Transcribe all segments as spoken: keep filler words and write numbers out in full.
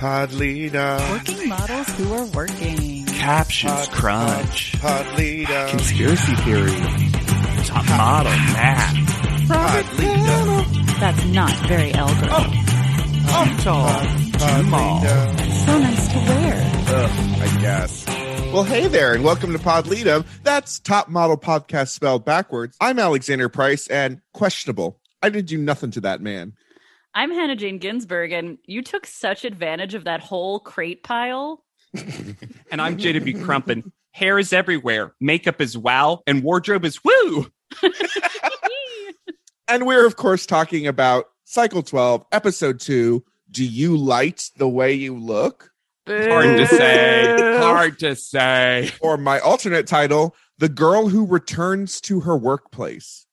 Podlita. Working models who are working. Captions pod, crunch. Pod, Podlita. Conspiracy theory. Top model math. Podlita. That's not very elder. Oh. Oh, tall. Podlita. So nice to wear. Ugh, I guess. Well, hey there, and welcome to Podlita. That's Top Model Podcast spelled backwards. I'm Alexander Price, and questionable. I didn't do nothing to that man. I'm Hannah Jane Ginsburg, and you took such advantage of that whole crate pile. And I'm J W Crumpin. Hair is everywhere, makeup is wow, and wardrobe is woo! And we're, of course, talking about Cycle twelve, Episode two, Do You Light the Way You Look? Hard to say. Hard to say. Or my alternate title, The Girl Who Returns to Her Workplace.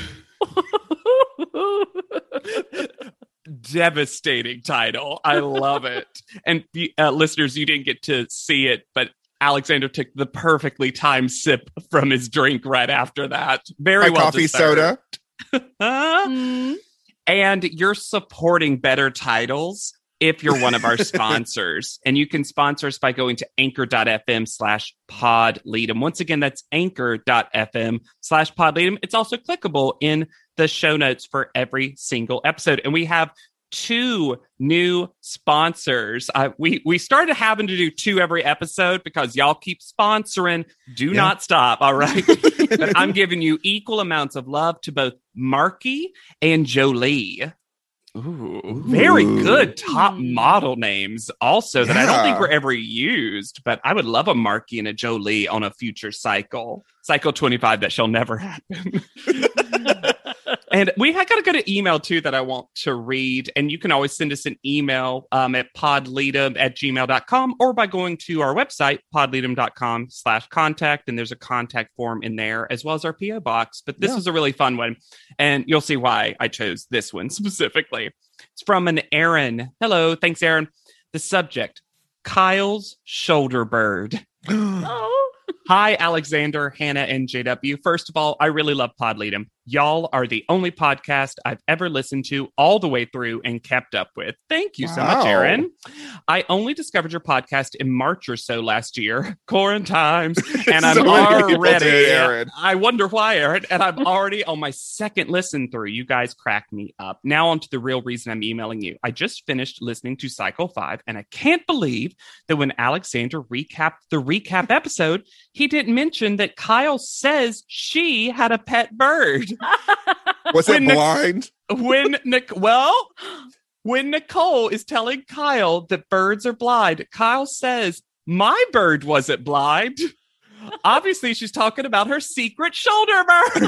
Devastating title. I love it. And uh, listeners, you didn't get to see it, but Alexander took the perfectly timed sip from his drink right after that. Very my well coffee deserved. soda. mm. And you're supporting better titles if you're one of our sponsors. And you can sponsor us by going to anchor.fm slash podleadum. Once again, that's anchor.fm slash podleadum. It's also clickable in the show notes for every single episode. And we have two new sponsors. Uh, we, we started having to do two every episode because y'all keep sponsoring. Do yeah. not stop, all right? But I'm giving you equal amounts of love to both Marky and Jolie. Ooh, very good top model names also that yeah. I don't think were ever used, but I would love a Marky and a Jolie on a future cycle. Cycle twenty-five, that shall never happen. And we have got to go to email too that I want to read. And you can always send us an email um, at podleadum at gmail dot com or by going to our website, podleadum.com slash contact. And there's a contact form in there as well as our P O box. But this yeah. is a really fun one. And you'll see why I chose this one specifically. It's from an Aaron. Hello. Thanks, Aaron. The subject, Kyle's shoulder bird. Oh. Hi, Alexander, Hannah, and J W. First of all, I really love Podleadum. Y'all are the only podcast I've ever listened to all the way through and kept up with. Thank you wow. so much, Aaron. I only discovered your podcast in March or so last year, quarantines, and I'm so already, did, Aaron. I wonder why, Aaron, and I'm already on my second listen through. You guys crack me up. Now on to the real reason I'm emailing you. I just finished listening to Cycle five, and I can't believe that when Alexander recapped the recap episode, he didn't mention that Kyle says she had a pet bird. Was it blind? Nic- when Nic- well, when Nicole is telling Kyle that birds are blind, Kyle says, "My bird wasn't blind." Obviously, she's talking about her secret shoulder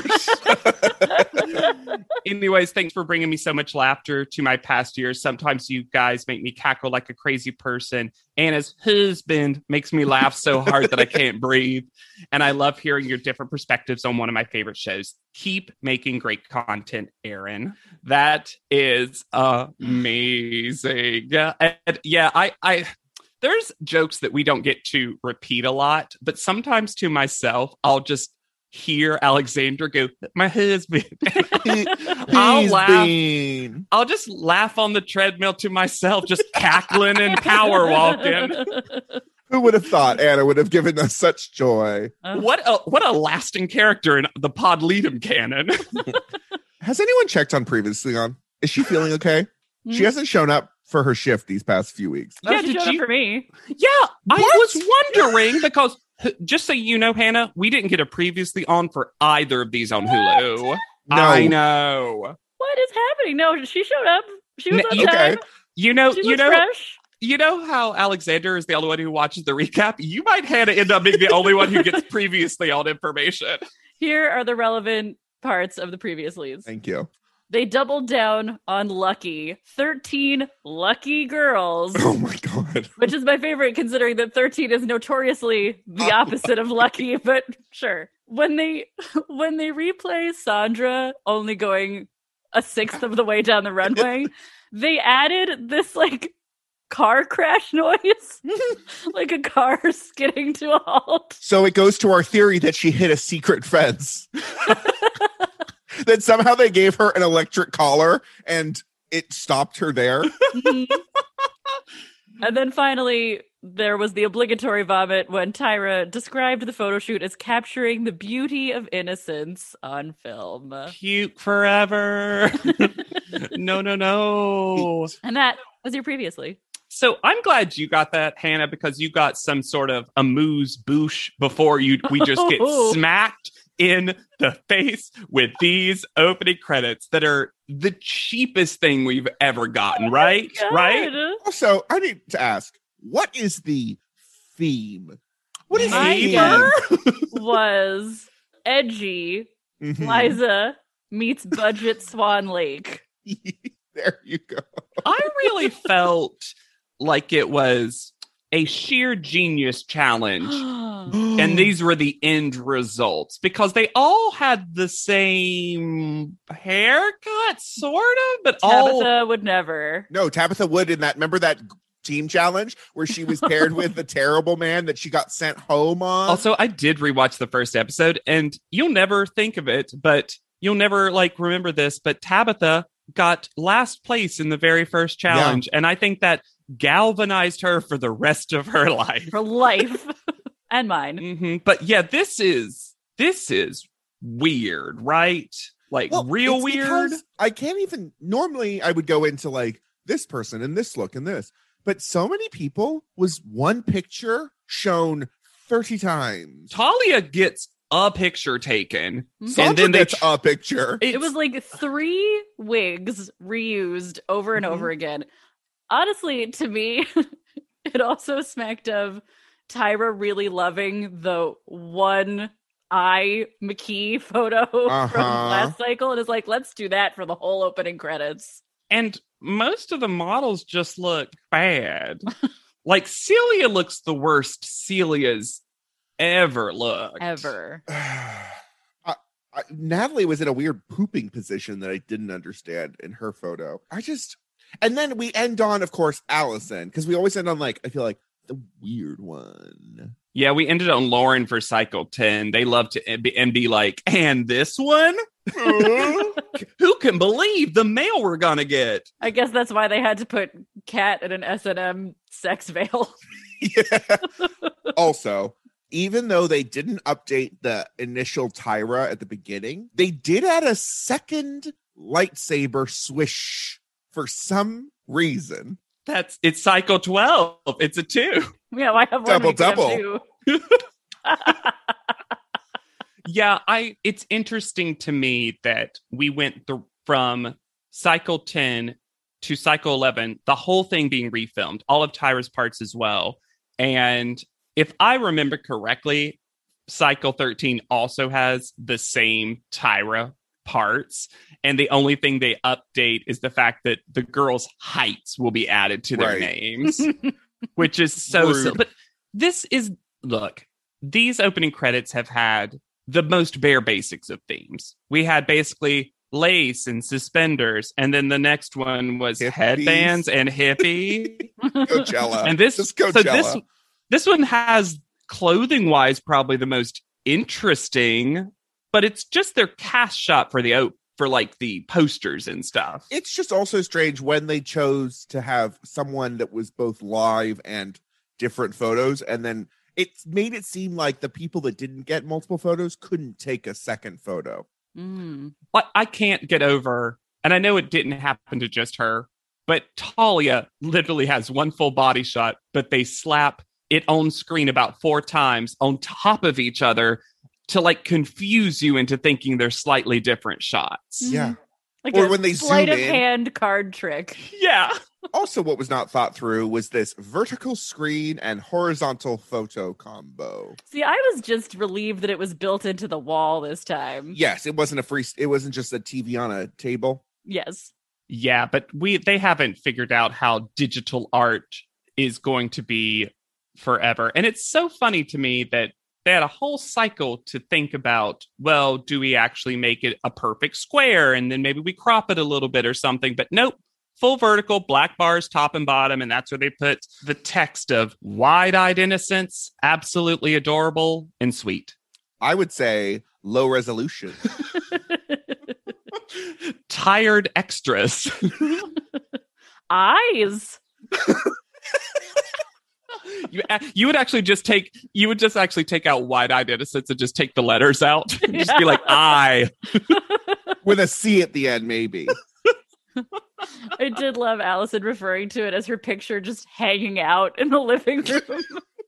bird. Anyways, thanks for bringing me so much laughter to my past years. Sometimes you guys make me cackle like a crazy person. Anna's husband makes me laugh so hard that I can't breathe. And I love hearing your different perspectives on one of my favorite shows. Keep making great content, Aaron. That is amazing. And yeah, I... I There's jokes that we don't get to repeat a lot, but sometimes to myself, I'll just hear Alexander go, "My husband." I'll laugh. Been. I'll just laugh on the treadmill to myself, just cackling and power walking. Who would have thought Anna would have given us such joy? Uh, what a what a lasting character in the Podleadum canon. Has anyone checked on previously on? Is she feeling okay? Mm-hmm. She hasn't shown up for her shift these past few weeks. Oh, Yeah, she did showed you- up for me. Yeah, I What? was wondering because just so you know, Hannah, we didn't get a previously on for either of these on What? Hulu. No. I know. What is happening? No, she showed up. She was N- on okay. time. You know, She you looks know, fresh. you know how Alexander is the only one who watches the recap. You might Hannah end up being the only one who gets previously on information. Here are the relevant parts of the previous leads. Thank you. They doubled down on Lucky. thirteen lucky girls. Oh my God. Which is my favorite, considering that thirteen is notoriously the opposite of lucky, but sure. When they when they replay Sandra only going a sixth of the way down the runway, they added this like car crash noise. Like a car skidding to a halt. So it goes to our theory that she hit a secret fence. That somehow they gave her an electric collar and it stopped her there. Mhm. And then finally, there was the obligatory vomit when Tyra described the photo shoot as capturing the beauty of innocence on film. Puke forever. No, no, no. And that was your previously. So I'm glad you got that, Hannah, because you got some sort of amuse bouche before you we just get smacked in the face with these opening credits that are the cheapest thing we've ever gotten, right? Oh right? Also, I need to ask, what is the theme? What is My the theme? was edgy. Mhm. Liza meets budget Swan Lake. There you go. I really felt like it was a sheer genius challenge. And these were the end results because they all had the same haircut, sort of, but all Tabitha would never. No, Tabitha Wood in that. Remember that team challenge where she was paired with the terrible man that she got sent home on? Also, I did rewatch the first episode, and you'll never think of it, but you'll never like remember this. But Tabitha got last place in the very first challenge, and I think that galvanized her for the rest of her life. For life. And mine. Mm-hmm. But yeah, this is this is weird, right? Like Well, real it's weird. because I can't even. Normally, I would go into like this person and this look and this, but so many people was one picture shown thirty times. Talia gets a picture taken, Sandra and then they gets a picture. It was like three wigs reused over and Mhm. over again. Honestly, to me, it also smacked of Tyra really loving the one eye McKee photo Uh-huh. from last cycle and is like, let's do that for the whole opening credits. and most of the models just look bad. Like Celia looks the worst Celia's ever looked. Ever. I, I, Natalie was in a weird pooping position that I didn't understand in her photo. I just, and then we end on, of course, Allison, because we always end on like, I feel like the weird one. Yeah, we ended on Lauren for cycle ten. They love to be, and be like, and this one? Who can believe the mail we're gonna get? I guess that's why they had to put Kat in an S and M sex veil. Yeah. Also, even though they didn't update the initial Tyra at the beginning, they did add a second lightsaber swish for some reason. That's it's cycle twelve. It's a two. Yeah, why have one? Double, we could have double. two? Yeah, I it's interesting to me that we went th- from cycle ten to cycle eleven, the whole thing being refilmed, all of Tyra's parts as well. And if I remember correctly, cycle thirteen also has the same Tyra parts. And the only thing they update is the fact that the girls' heights will be added to their Right. names, which is so Rude. silly. But this is, look, these opening credits have had the most bare basics of themes. We had basically lace and suspenders, and then the next one was Hippies. headbands and hippie. Coachella. and this, Just so Coachella. this, this one has clothing wise probably the most interesting, but it's just their cast shot for the op- for like the posters and stuff. It's just also strange when they chose to have someone that was both live and different photos, and then it made it seem like the people that didn't get multiple photos couldn't take a second photo. Mm. But I can't get over, and I know it didn't happen to just her, but Talia literally has one full body shot, but they slap it on screen about four times on top of each other to like confuse you into thinking they're slightly different shots. Yeah. Like Or a when they sleight zoom of in. hand card trick. Yeah. Also, what was not thought through was this vertical screen and horizontal photo combo. See, I was just relieved that it was built into the wall this time. Yes, it wasn't a free. It wasn't just a T V on a table. Yes. Yeah, but we they haven't figured out how digital art is going to be forever. And it's so funny to me that they had a whole cycle to think about, well, do we actually make it a perfect square? And then maybe we crop it a little bit or something. But nope, full vertical, black bars, top and bottom. And that's where they put the text of wide-eyed innocence, absolutely adorable and sweet. I would say low resolution. Tired extras. Eyes. You, you would actually just take, you would just actually take out wide-eyed innocence and just take the letters out. Just Yeah. be like, I. With a C at the end, maybe. I did love Allison referring to it as her picture just hanging out in the living room.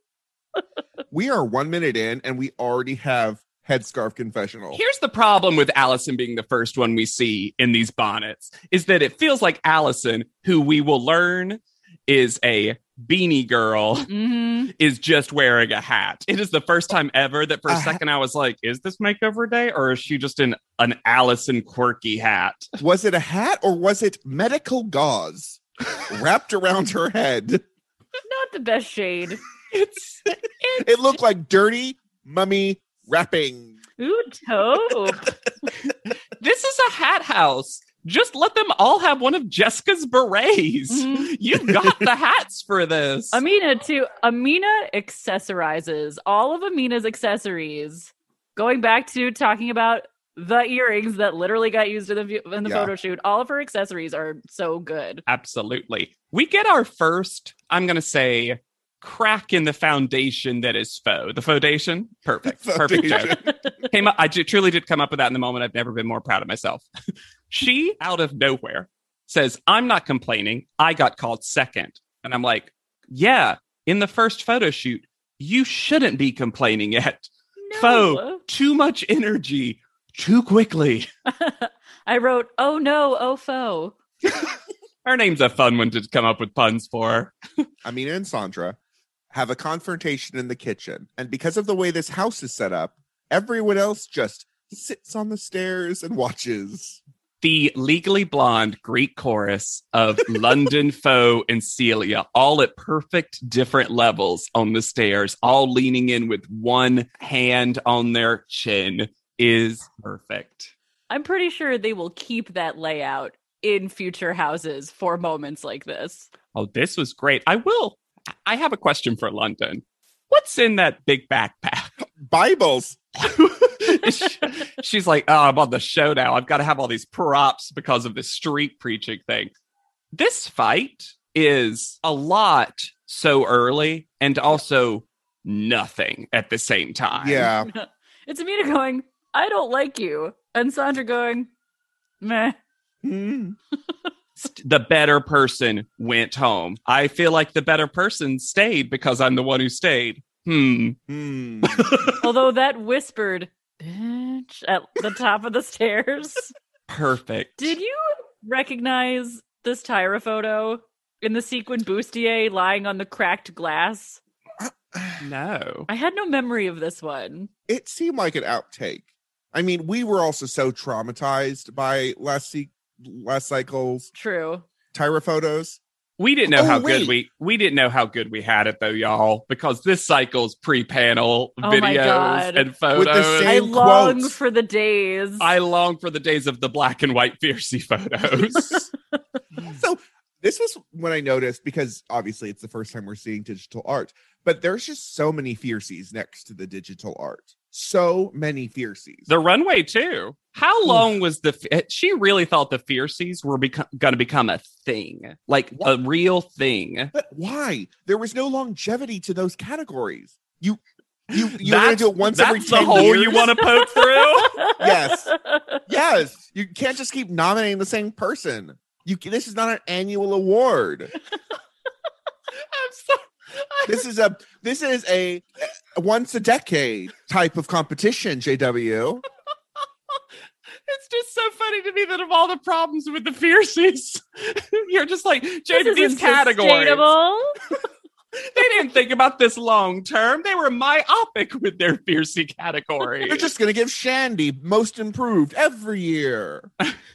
We are one minute in and we already have headscarf confessional. Here's the problem with Allison being the first one we see in these bonnets, is that it feels like Allison, who we will learn is a beanie girl, Mm-hmm. is just wearing a hat. It is the first time ever that for a Uh, second I was like, is this makeover day or is she just in an Allison quirky hat? Was it a hat or was it medical gauze wrapped around her head? Not the best shade. It's It looked like dirty mummy wrapping. Ooh, taupe. this is a hat house. Just let them all have one of Jessica's berets. Mhm. You've got the hats for this. Amina too. Amina accessorizes all of Amina's accessories. Going back to talking about the earrings that literally got used in the view- in the Yeah. photo shoot, all of her accessories are so good. Absolutely. We get our first, I'm going to say, crack in the foundation that is faux. The foundation? Perfect. Perfect Foundation. joke. Came up, I ju- truly did come up with that in the moment. I've never been more proud of myself. She, out of nowhere, says, I'm not complaining. I got called second. And I'm like, yeah, in the first photo shoot, you shouldn't be complaining yet. No. Faux, too much energy, too quickly. I wrote, oh no, oh faux. Her name's a fun one to come up with puns for. Amina and Sandra have a confrontation in the kitchen. And because of the way this house is set up, everyone else just sits on the stairs and watches. The Legally Blonde Greek chorus of London, Faux, and Celia, all at perfect different levels on the stairs, all leaning in with one hand on their chin, is perfect. I'm pretty sure they will keep that layout in future houses for moments like this. Oh, this was great. I will. I have a question for London. What's in that big backpack? Bibles. She's like, oh, I'm on the show now. I've got to have all these props because of this street preaching thing. This fight is a lot so early and also nothing at the same time. Yeah. It's Amina going, I don't like you. And Sandra going, meh. Hmm. The better person went home. I feel like the better person stayed because I'm the one who stayed. Hmm. Hmm. Although that whispered, bitch, at the top of the stairs. Perfect. Did you recognize this Tyra photo in the sequin bustier lying on the cracked glass? No. I had no memory of this one. It seemed like an outtake. I mean, we were also so traumatized by last se- last cycle's True. Tyra photos. We didn't know Oh, how wait. good we we didn't know how good we had it though, y'all, because this cycle's pre-panel Oh my videos God. and With photos. the same- I long quotes. for the days. I long for the days of the black and white Fiercey photos. So this was when I noticed, because obviously it's the first time we're seeing digital art, but there's just so many Fierceys next to the digital art. So many Fierceys. The runway too. How long was the? She really thought the Fierceys were beco- going to become a thing, like What? a real thing. But why? There was no longevity to those categories. You, you, you're going to That's- do it once that's every the ten hole years. you want to poke through. Yes. Yes, you can't just keep nominating the same person. You, this is not an annual award. I'm so. This is a this is a once a decade type of competition. J W. It's just so funny to me that of all the problems with the Fierceys, you're just like, This Jay, these isn't categories. sustainable. They didn't think about this long term. They were myopic with their Fiercey category. They're just going to give Shandy most improved every year.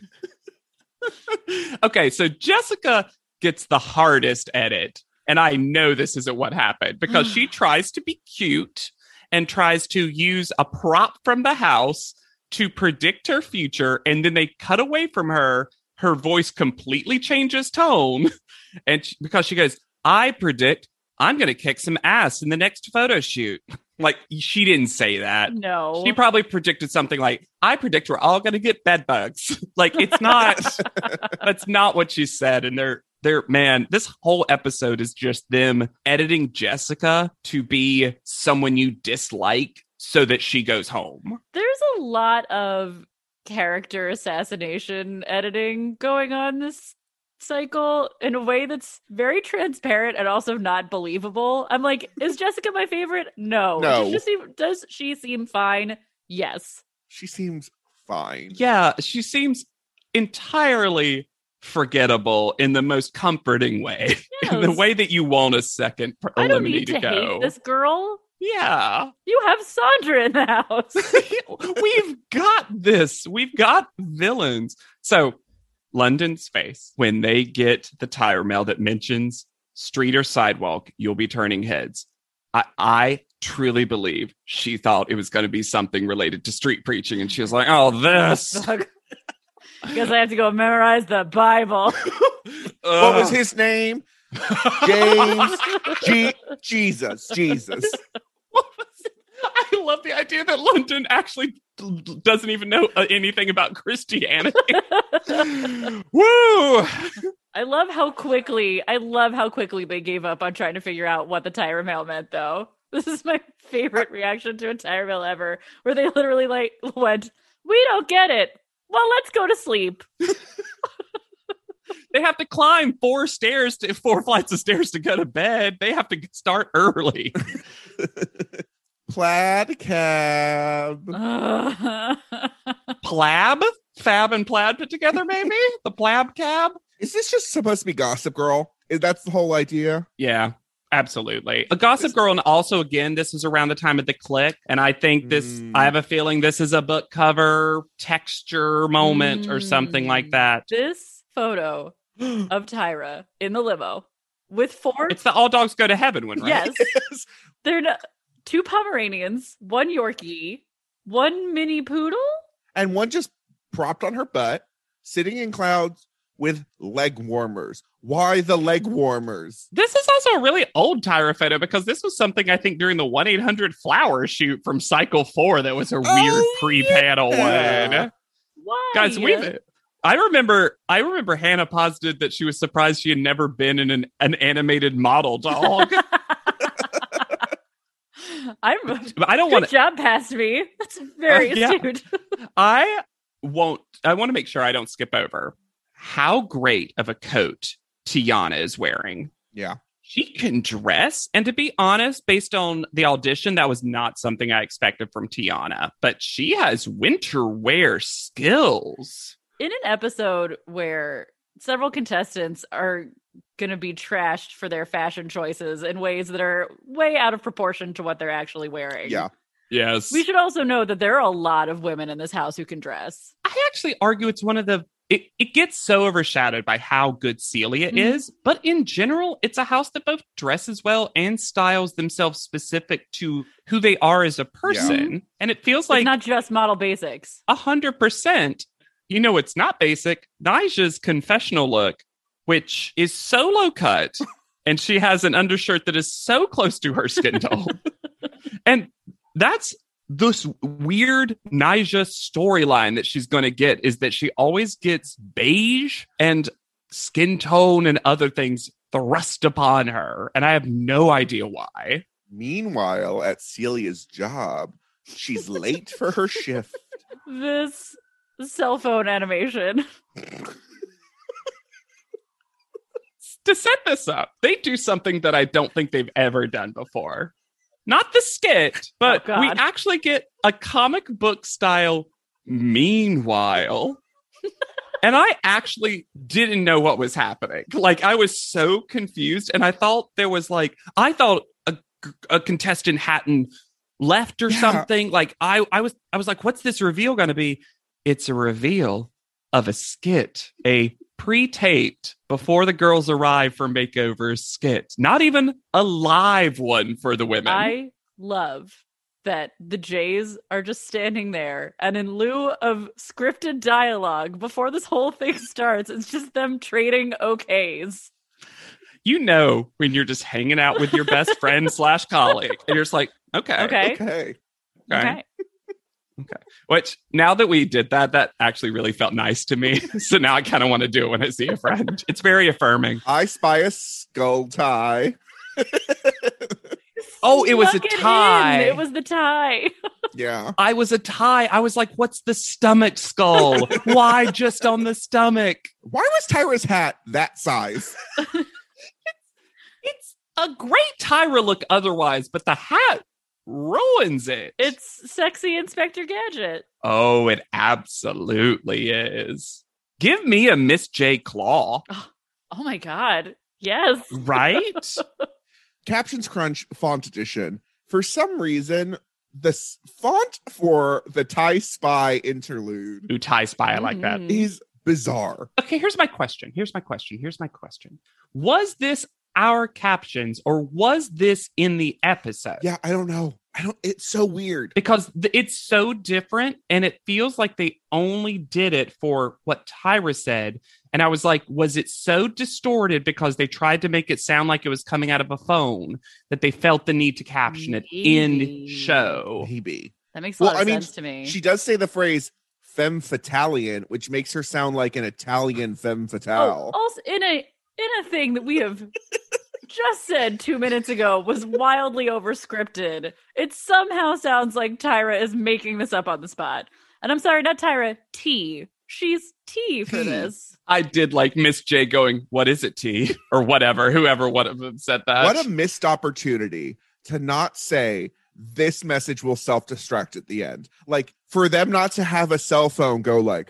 Okay, so Jessica gets the hardest edit. And I know this isn't what happened because she tries to be cute and tries to use a prop from the house to predict her future. And then they cut away from her. Her voice completely changes tone. And she, because she goes, I predict I'm going to kick some ass in the next photo shoot. Like, she didn't say that. No. She probably predicted something like, I predict we're all going to get bed bugs. Like, it's not, that's not what she said. And they're, They're, man, this whole episode is just them editing Jessica to be someone you dislike so that she goes home. There's a lot of character assassination editing going on this cycle in a way that's very transparent and also not believable. I'm like, is Jessica my favorite? No. No. Does she seem, does she seem fine? Yes. She seems fine. Yeah, she seems entirely forgettable in the most comforting way. Yes. In the way that you want a second I don't Elimini need to, to go. hate this girl. Yeah. You have Sandra in the house. We've got this. We've got villains. So London's face, when they get the tire mail that mentions street or sidewalk, you'll be turning heads. I, I truly believe she thought it was going to be something related to street preaching. And she was like, oh, this. Guess I have to go memorize the Bible. What was his name? James. G- Jesus. Jesus. I love the idea that London actually doesn't even know uh, anything about Christianity. Woo! I love how quickly, I love how quickly they gave up on trying to figure out what the Tyra mail meant, though. This is my favorite reaction to a Tyra mail ever, where they literally like went, we don't get it. Well, let's go to sleep. They have to climb four stairs, to, four flights of stairs to go to bed. They have to start early. Plaid cab. Plab? Fab and plaid put together, maybe? The plab cab? Is this just supposed to be Gossip Girl? Is that's the whole idea? Yeah, absolutely. A Gossip Girl, and also, again, this is around the time of the Click, and I think this, Mm. I have a feeling this is a book cover texture moment or something like that. This photo of Tyra in the limo with four. It's the All Dogs Go to Heaven one, right? Yes. Yes. They're not, two Pomeranians, one Yorkie, one mini poodle. And one just propped on her butt, sitting in clouds with leg warmers. Why the leg warmers? This is also a really old Tyra photo because this was something I think during the one eight hundred Flower shoot from Cycle four that was a weird Oh, pre-panel yeah. one. Why? Guys, we've I remember I remember Hannah posited that she was surprised she had never been in an, an animated model dog. I'm But I don't good want to job past me. That's very Uh, yeah. astute. I won't I want to make sure I don't skip over how great of a coat Tiana is wearing. Yeah. She can dress, and to be honest, based on the audition, that was not something I expected from Tiana, but she has winter wear skills. In an episode where several contestants are going to be trashed for their fashion choices in ways that are way out of proportion to what they're actually wearing. Yeah. Yes. We should also know that there are a lot of women in this house who can dress. I actually argue it's one of the it, it gets so overshadowed by how good Celia Mhm. is, but in general, it's a house that both dresses well and styles themselves specific to who they are as a person. And it feels It's like not just model basics. a hundred percent. You know, it's not basic. Nija's confessional look, which is so low cut, and she has an undershirt that is so close to her skin tone. And that's this weird Nija storyline that she's going to get, is that she always gets beige and skin tone and other things thrust upon her. And I have no idea why. Meanwhile, at Celia's job, she's late for her shift. This cell phone animation. To set this up, they do something that I don't think they've ever done before. Not the skit, but Oh, we God. actually get a comic book style meanwhile. And I actually didn't know what was happening. Like, I was so confused, and I thought there was like, I thought a, a contestant hadn't left or Yeah. something. Like, I, I was, I was like, what's this reveal going to be? It's a reveal of a skit, a pre-taped before the girls arrive for makeovers skit. Not even a live one for the women. I love that the Jays are just standing there, and in lieu of scripted dialogue before this whole thing starts, it's just them trading okays. You know, when you're just hanging out with your best friend slash colleague, and you're just like, okay, Okay. Okay. okay. Okay. Okay. Which, now that we did that, that actually really felt nice to me. So now I kind of want to do it when I see a friend. It's very affirming. I spy a skull tie. Oh, it was a Snuck it tie. in. It was the tie. Yeah. I was a tie. I was like, what's the stomach skull? Why just on the stomach? Why was Tyra's hat that size? It's a great Tyra look otherwise, but the hat ruins it. It's sexy Inspector Gadget. Oh, it absolutely is. Give me a Miss J Claw. Oh my God. Yes. Right? Captions Crunch font edition. For some reason, the s- font for the Thai Spy interlude Ooh, Tie Spy, I like that. Mhm. is bizarre. Okay, here's my question. Here's my question. Here's my question. Was this our captions or was this in the episode? Yeah, I don't know. I don't. It's so weird. Because th- it's so different and it feels like they only did it for what Tyra said. And I was like, was it so distorted because they tried to make it sound like it was coming out of a phone that they felt the need to caption it in Maybe. show? Maybe. That makes a Well, lot of I mean, sense to me. She does say the phrase femme fatalian, which makes her sound like an Italian femme fatale. Oh, also in a in a thing that we have just said two minutes ago was wildly overscripted. It somehow sounds like Tyra is making this up on the spot. And I'm sorry, not Tyra, T. She's T for T. this. I did like Miss J going, what is it, T? Or whatever, whoever would have said that. What a missed opportunity to not say this message will self-destruct at the end. Like, for them not to have a cell phone go like,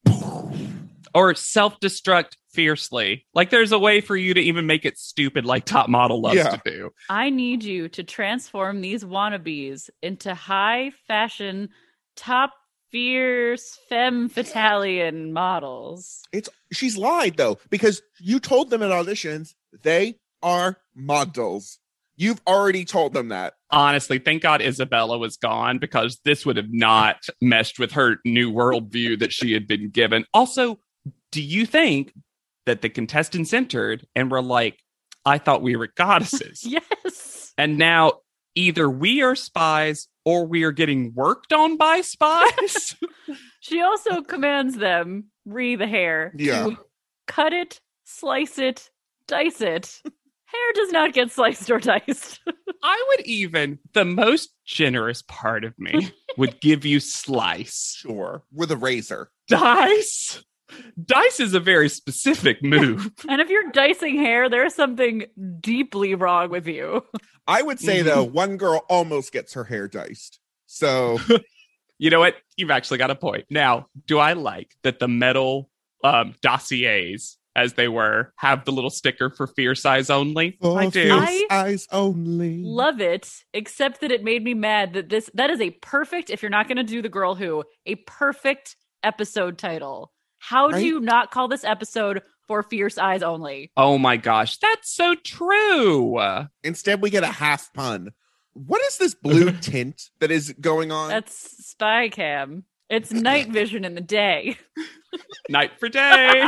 Or self-destruct fiercely. Like there's a way for you to even make it stupid like Top Model loves Yeah. to do. I need you to transform these wannabes into high fashion, top fierce femme fatalian models. it's she's lied though, because you told them at auditions they are models. You've already told them that. Honestly, thank God Isabella was gone because this would have not meshed with her new worldview that she had been given. Also, do you think that the contestants entered and were like, I thought we were goddesses. Yes. And now either we are spies or we are getting worked on by spies. She also commands them, re the hair, Yeah. to cut it, slice it, dice it. Hair does not get sliced or diced. I would even, the most generous part of me would give you slice. Sure. With a razor. Dice? Dice is a very specific move. And if you're dicing hair, there's something deeply wrong with you. I would say Mhm. though, one girl almost gets her hair diced. So You know what? You've actually got a point. Now, do I like that the metal um, dossiers, as they were, have the little sticker for fierce eyes only? for I do. fierce I eyes only. Love it, except that it made me mad that this that is a perfect, if you're not going to do the girl who, a perfect episode title. How do Right? you not call this episode For Fierce Eyes Only? Oh my gosh, that's so true. Instead, we get a half pun. What is this blue tint that is going on? That's spy cam. It's night vision in the day. Night for day.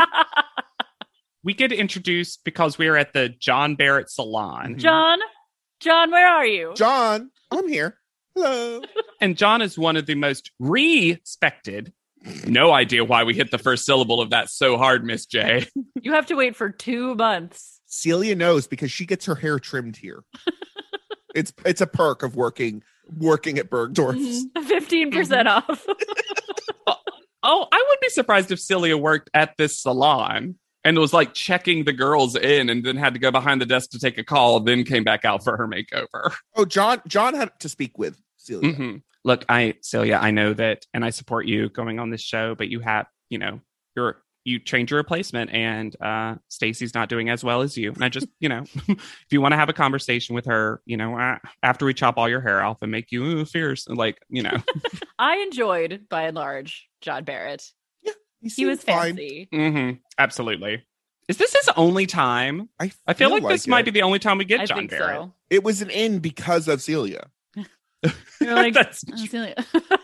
We get introduced because we're at the John Barrett Salon. John, John, where are you? John, I'm here. Hello. And John is one of the most respected. No idea why we hit the first syllable of that so hard, Miss J. You have to wait for two months. Celia knows because she gets her hair trimmed here. it's it's a perk of working working at Bergdorf's. fifteen percent off. Oh, I would be surprised if Celia worked at this salon and was like checking the girls in and then had to go behind the desk to take a call, then came back out for her makeover. Oh, John John had to speak with Celia. Mhm. Look, I, Celia, I know that, and I support you going on this show, but you have, you know, you're, you trained your replacement and uh, Stacey's not doing as well as you. And I just, you know, if you want to have a conversation with her, you know, uh, after we chop all your hair off and make you ooh, fierce, and like, you know. I enjoyed, by and large, John Barrett. He seemed was fine. fancy. Mm-hmm. Absolutely. Is this his only time? I feel, I feel like, this it. might be the only time we get I John think Barrett. so. It was an in because of Celia. You're like, That's "Oh, Celia."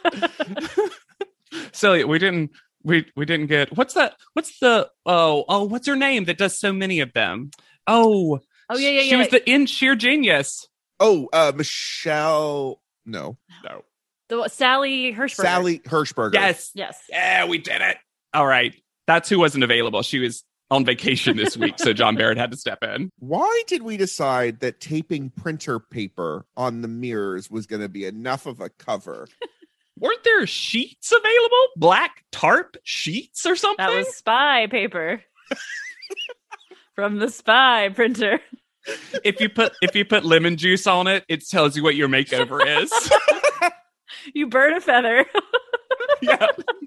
Celia, we didn't we we didn't get what's that what's the oh oh what's her name that does so many of them? Oh Oh, yeah, yeah, She yeah. was the in sheer genius. Oh, uh Michelle. No. No. The Sally Hirschberger. Sally Hirschberger. Yes. Yes. Yeah, we did it. All right. That's who wasn't available. She was on vacation this week, so John Barrett had to step in. Why did we decide that taping printer paper on the mirrors was going to be enough of a cover? Weren't there sheets available? Black tarp sheets or something? That was spy paper from the spy printer. If you put if you put lemon juice on it, it tells you what your makeover is. You burn a feather. Yeah.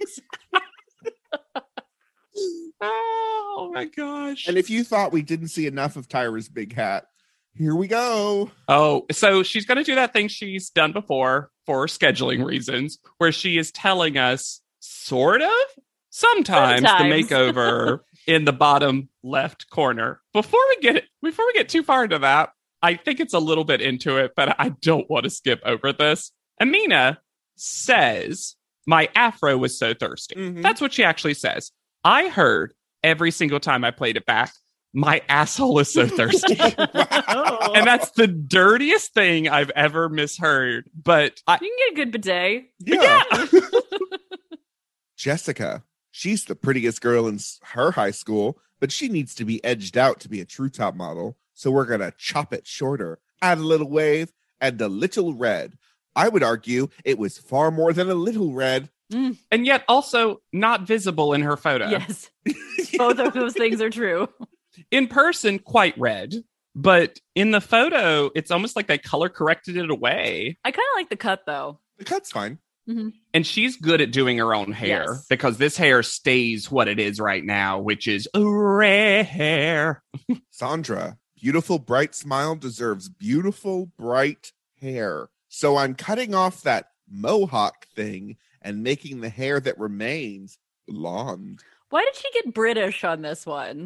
Oh my gosh. And if you thought we didn't see enough of Tyra's big hat, here we go. Oh, so she's going to do that thing she's done before for scheduling reasons, where she is telling us, sort of, sometimes, Sometimes. the makeover in the bottom left corner. Before we get it, before we get too far into that, I think it's a little bit into it, but I don't want to skip over this. Amina says, my afro was so thirsty. Mhm. That's what she actually says. I heard every single time I played it back, my asshole is so thirsty. Oh. And that's the dirtiest thing I've ever misheard. But I, You can get a good bidet. Yeah. Jessica, she's the prettiest girl in s- her high school, but she needs to be edged out to be a true top model. So we're going to chop it shorter, add a little wave, and a little red. I would argue it was far more than a little red. and yet also not visible in her photo. Yes. Both of those things are true. In person, quite red. But in the photo, it's almost like they color corrected it away. I kind of like the cut, though. The cut's fine. And she's good at doing her own hair Yes. because this hair stays what it is right now, which is red hair. Sandra, beautiful, bright smile deserves beautiful, bright hair. So I'm cutting off that mohawk thing and making the hair that remains blonde. Why did she get British on this one?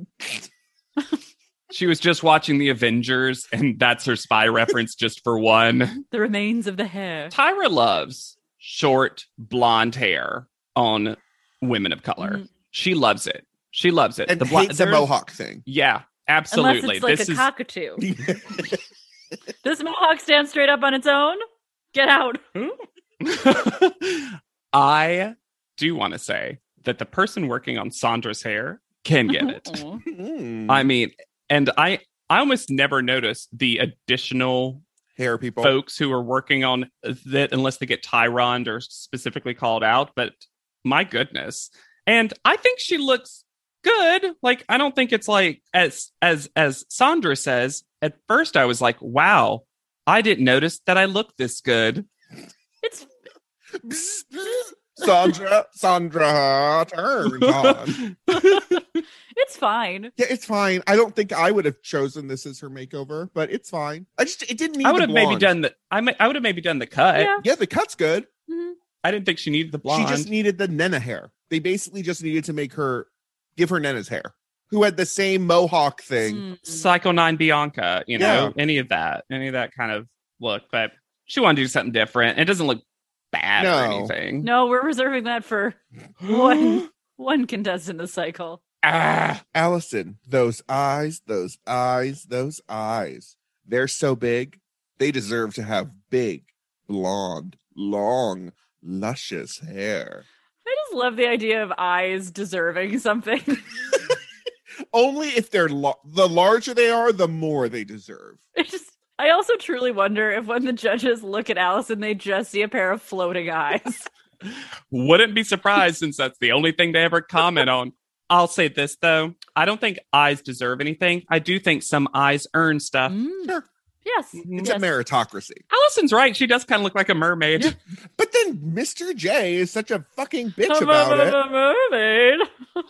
She was just watching the Avengers, and that's her spy reference just for one. The remains of the hair. Tyra loves short blonde hair on women of color. Mhm. She loves it. She loves it. And The blo- hates the there- mohawk thing. Yeah, Unless absolutely. it's like this a is cockatoo. Does mohawk stand straight up on its own? Get out. I do want to say that the person working on Sandra's hair can get it. Aw. Mm. I mean, and I I almost never notice the additional hair people. folks who are working on that unless they get Tyroned or specifically called out. But my goodness. And I think she looks good. Like, I don't think it's like, as as as Sandra says, at first I was like, wow, I didn't notice that I looked this good. It's Bzz, bzz. Sandra, Sandra, turn on. it's fine. Yeah, it's fine. I don't think I would have chosen this as her makeover, but it's fine. I just it didn't need. I would the have maybe blonde. done the I may, I would have maybe done the cut. Yeah. Yeah, the cut's good. Mhm. I didn't think she needed the blonde. She just needed the Nena hair. They basically just needed to make her give her Nena's hair, who had the same mohawk thing. Mm. Psycho nine Bianca, you know, Yeah. any of that, any of that kind of look. But she wanted to do something different. It doesn't look bad or No. anything. No, we're reserving that for one one contestant this cycle. Ah, Allison, those eyes, those eyes, those eyes. They're so big. They deserve to have big, blonde, long, luscious hair. I just love the idea of eyes deserving something. Only if they're lo- the larger they are, the more they deserve. It just I also truly wonder if when the judges look at Allison, they just see a pair of floating eyes. wouldn't be surprised since that's the only thing they ever comment on. I'll say this though, I don't think eyes deserve anything. I do think some eyes earn stuff. Mm. Sure. Yes. It's yes. a meritocracy. Allison's right. She does kind of look like a mermaid. Yeah. But then Mister J is such a fucking bitch A about it. mermaid.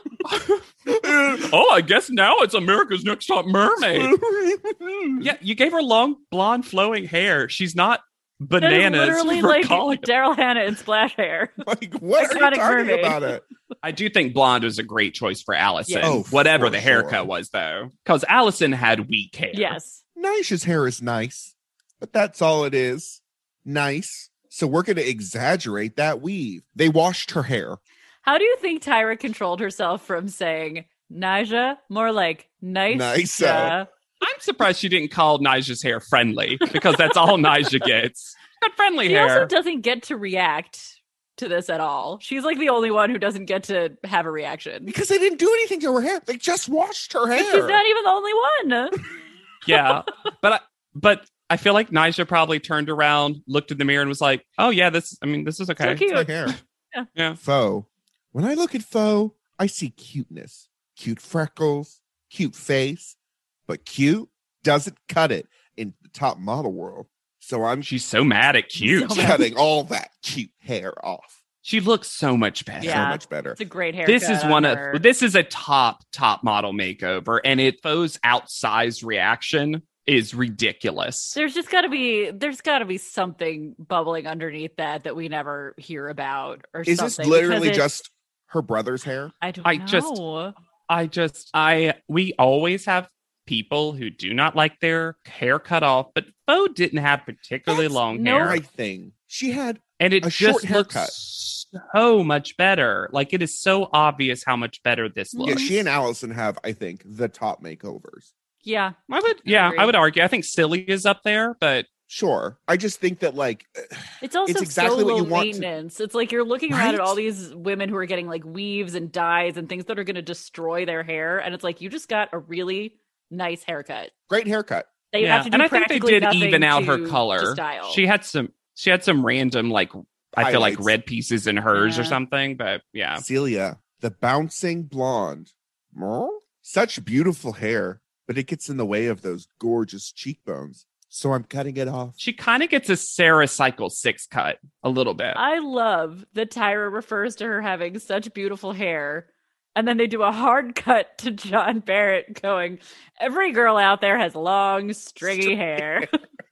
Oh, I guess now it's America's Next Top Mermaid. Yeah, you gave her long, blonde, flowing hair. She's not That is bananas. literally for like calling it. Daryl Hannah in Splash Hair. Like, what are you Iconic talking mermaid. about it? I do think blonde was a great choice for Allison. Yes. Oh, whatever for the haircut sure. was, though. Because Allison had weak hair. Yes. Nisha's hair is nice, but that's all it is. Nice. So we're going to exaggerate that weave. They washed her hair. How do you think Tyra controlled herself from saying Naja? More like nice. Nice-a. I'm surprised she didn't call Nija's hair friendly because that's all Nija gets. got friendly She hair. also doesn't get to react to this at all. She's like the only one who doesn't get to have a reaction. Because they didn't do anything to her hair. They just washed her hair. But she's not even the only one. Yeah, but I, but I feel like Nyjah probably turned around, looked in the mirror, and was like, "Oh yeah, this. I mean, this is okay." So cute. It's my hair. Yeah. Yeah. Foe. When I look at Foe, I see cuteness, cute freckles, cute face, but cute doesn't cut it in the top model world. So I'm She's so mad at cute. So mad. cutting all that cute hair off. She looks so much better. Yeah. So much better. It's a great haircut. This is one on of her. this is a top top model makeover, and it Foe's outsized reaction is ridiculous. There's just got to be there's got to be something bubbling underneath that that we never hear about or Is something. this literally because it- just her brother's hair? I don't I know. just- I just I we always have people who do not like their hair cut off, but Foe didn't have particularly That's long no hair, Right thing. She had and it a short just looks haircut. so much better. Like it is so obvious how much better this yeah, looks. she and Allison have, I think, the top makeovers. yeah. I would, yeah, agree. I would argue. I think Silly is up there, but Sure. I just think that like It's also It's exactly so what low you want to- maintenance. It's like you're looking around at Right? all these women who are getting like weaves and dyes and things that are going to destroy their hair, and it's like you just got a really nice haircut. great haircut. They yeah. have to do and I think they practically did nothing even out to- her to color. style. She had some, she had some random like I feel like Highlights. red pieces in hers or Yeah. something, but yeah. Celia, the bouncing blonde. Mer? Such beautiful hair, but it gets in the way of those gorgeous cheekbones. So I'm cutting it off. She kind of gets a Sarah Cycle six cut a little bit. I love that Tyra refers to her having such beautiful hair. And then they do a hard cut to John Barrett going, every girl out there has long, stringy hair.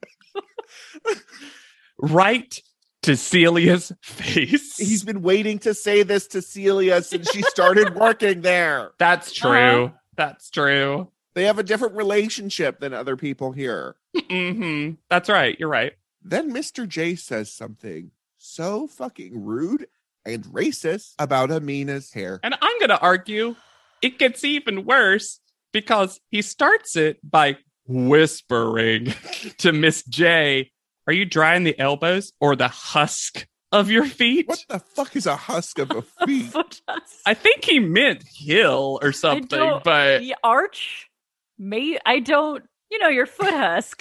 Right to Celia's face. He's been waiting to say this to Celia since she started working there. That's true. That's true. They have a different relationship than other people here. hmm That's right. You're right. Then Mister J says something so fucking rude and racist about Amina's hair. And I'm going to argue it gets even worse because he starts it by whispering to Miss J, are you drying the elbows or the husk of your feet? What the fuck is a husk of a feet? Foot dust. I think he meant heel or something, don't- but The arch? May I don't, you know, your foot husk.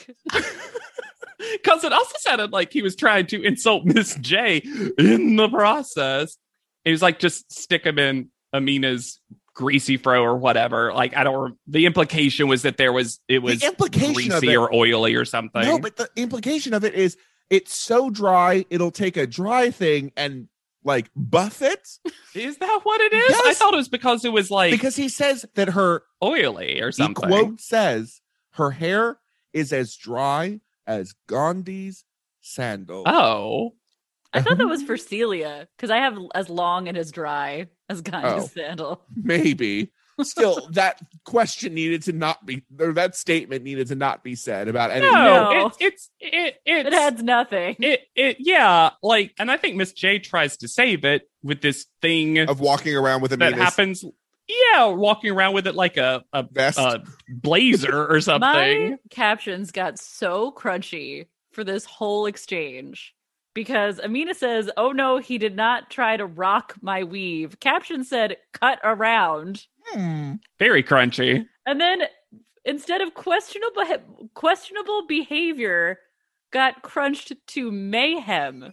because it also sounded like he was trying to insult Miss J in the process. He was like, just stick him in Amina's greasy fro or whatever. Like, I don't, the implication was that there was, it was The implication of greasy it- or oily or something. No, but the implication of it is it's so dry, it'll take a dry thing and like buff it. Is that what it is? I Yes. thought it was because it was like Because he says that her, oily or he something. quote says, her hair is as dry as Gandhi's sandal. Oh, I thought that was for Celia because I have as long and as dry as Gandhi's Oh. sandal. Maybe. Still, that question needed to not be, or that statement needed to not be said about anything. no, No. it's it's it, it's It adds nothing. it it yeah, like, and I think Miss J tries to save it with this thing Of walking around with that Amina's happens. Yeah, walking around with it like a a, vest. a blazer or something. My captions got so crunchy for this whole exchange because Amina says, oh no, he did not try to rock my weave. Caption said, cut around. Hmm. Very crunchy. And then instead of questionable questionable behavior, got crunched to mayhem.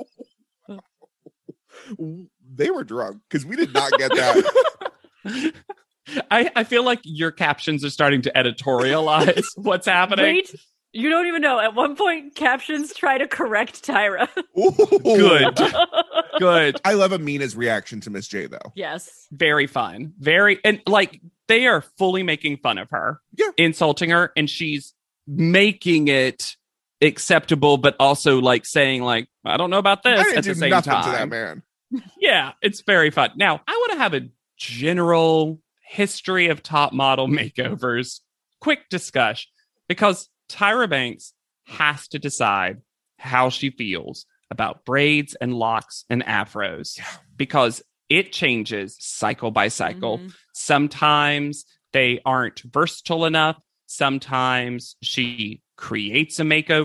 They were drunk because we did not get that. I, I feel like your captions are starting to editorialize what's happening. Wait, you don't even know. At one point, captions try to correct Tyra. Ooh. Good. Good. I love Amina's reaction to Miss J, though. Yes. Very fun. Very, and like they are fully making fun of her, Yeah. insulting her, and she's making it acceptable, but also like saying, like, I don't know about I this didn't at do the same nothing time. to that man. Yeah, it's very fun. Now, I want to have a general history of top model makeovers, quick discussion, because Tyra Banks has to decide how she feels about braids and locks and afros Yeah. because it changes cycle by cycle. Mhm. Sometimes they aren't versatile enough. Sometimes she creates a makeover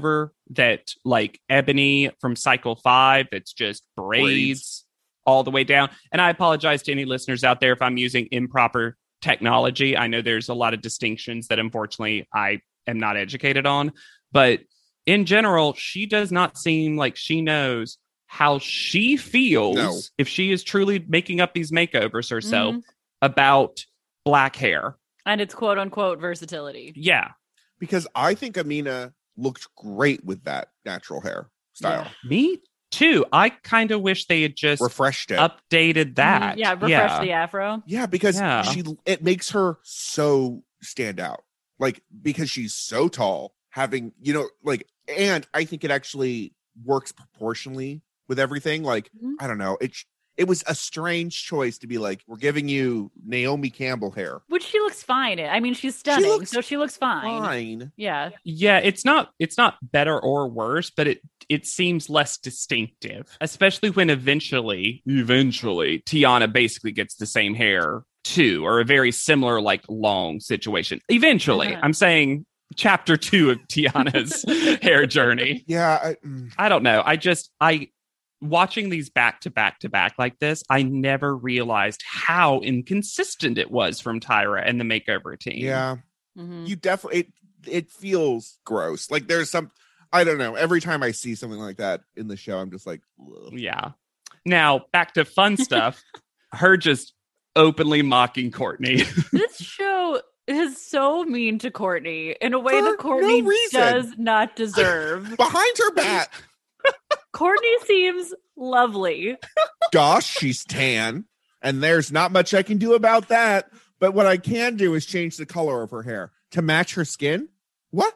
that like Ebony from Cycle five, that's just braids, braids all the way down. And I apologize to any listeners out there if I'm using improper technology. I know there's a lot of distinctions that unfortunately I am not educated on, but in general, she does not seem like she knows how she feels no. if she is truly making up these makeovers herself mm-hmm. about black hair. And it's quote unquote versatility. Yeah. Because I think Amina looked great with that natural hair style. Yeah. Me too. I kind of wish they had just refreshed it, updated that. Mm-hmm. Yeah, refreshed yeah. the afro. Yeah, because yeah. she it makes her so stand out. Like, because she's so tall, having, you know, like, and I think it actually works proportionally with everything. Like, mm-hmm. I don't know. It it was a strange choice to be like, we're giving you Naomi Campbell hair. Which she looks fine in. I mean, she's stunning, she looks so she looks fine. Fine. Yeah. Yeah, it's not it's not better or worse, but it it seems less distinctive, especially when eventually, eventually, Tiana basically gets the same hair too, or a very similar, like, long situation. Eventually, uh-huh. I'm saying chapter two of Tiana's hair journey. Yeah. I, mm. I don't know. I just, I, watching these back to back to back like this, I never realized how inconsistent it was from Tyra and the makeover team. Yeah. Mm-hmm. You definitely, it, it feels gross. Like, there's some, I don't know. Every time I see something like that in the show, I'm just like, ugh. Yeah. Now, back to fun stuff. Her just openly mocking Courtney. This show is so mean to Courtney in a way For that Courtney no reason. does not deserve. Behind her back. Courtney seems lovely. Gosh, she's tan, and there's not much I can do about that. But what I can do is change the color of her hair to match her skin. What?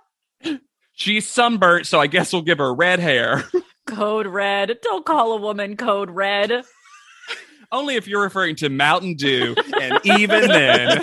She's sunburnt, so I guess we'll give her red hair. Code red. Don't call a woman Code Red. Only if you're referring to Mountain Dew, and even then.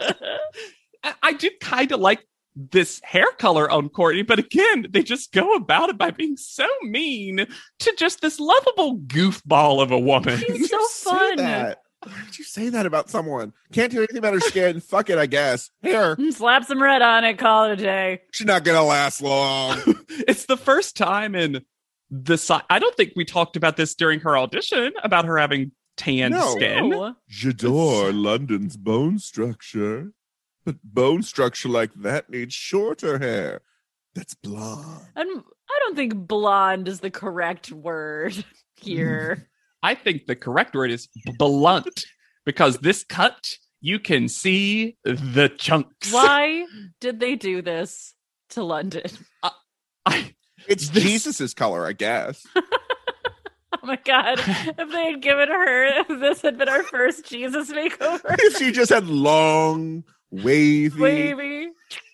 I, I do kind of like this hair color on Courtney, but again, they just go about it by being so mean to just this lovable goofball of a woman. She's so fun. Why did you say that about someone? Can't do anything about her skin. Fuck it, I guess. Here. Slap some red on it, call it a day. She's not gonna last long. It's the first time in the si- I don't think we talked about this during her audition about her having tan no. skin. No. J'adore London's bone structure. But bone structure like that needs shorter hair. That's blonde. And I don't think blonde is the correct word here. I think the correct word is blunt, because this cut, you can see the chunks. Why did they do this to London? Uh, I, it's this... Jesus's color, I guess. Oh my God. If they had given her, if this had been our first Jesus makeover. If she just had long, wavy. Wavy.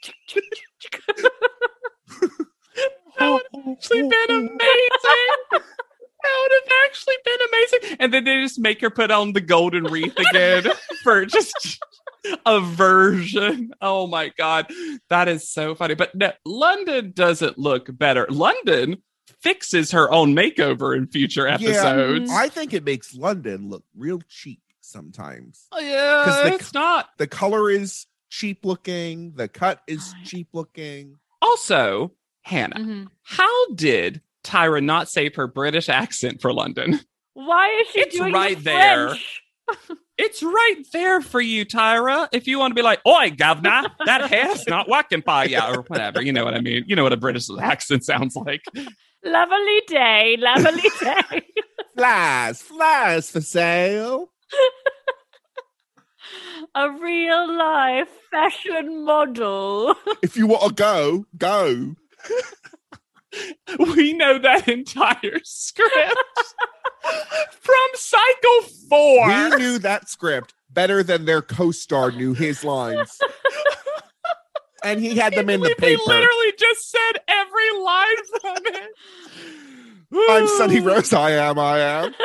That would have actually been amazing. That would have actually been amazing. And then they just make her put on the golden wreath again for just a version. Oh my God. That is so funny. But no, London doesn't look better. London fixes her own makeover in future episodes. Yeah, I think it makes London look real cheap sometimes. Oh, yeah, the, it's not. The color is cheap looking. The cut is cheap looking. Also, Hannah, mm-hmm. how did Tyra not save her British accent for London? Why is she it's doing right the there. French? It's right there for you, Tyra. If you want to be like, oi, governor, that hair's not working by you, or whatever. You know what I mean? You know what a British accent sounds like. Lovely day, lovely day. Flies, flies for sale. A real life fashion model. If you want to go, go. We know that entire script from Cycle four. We knew that script better than their co-star knew his lines. And he had them in the paper. He literally just said every line from it. I'm Sunny Rose, I am, I am.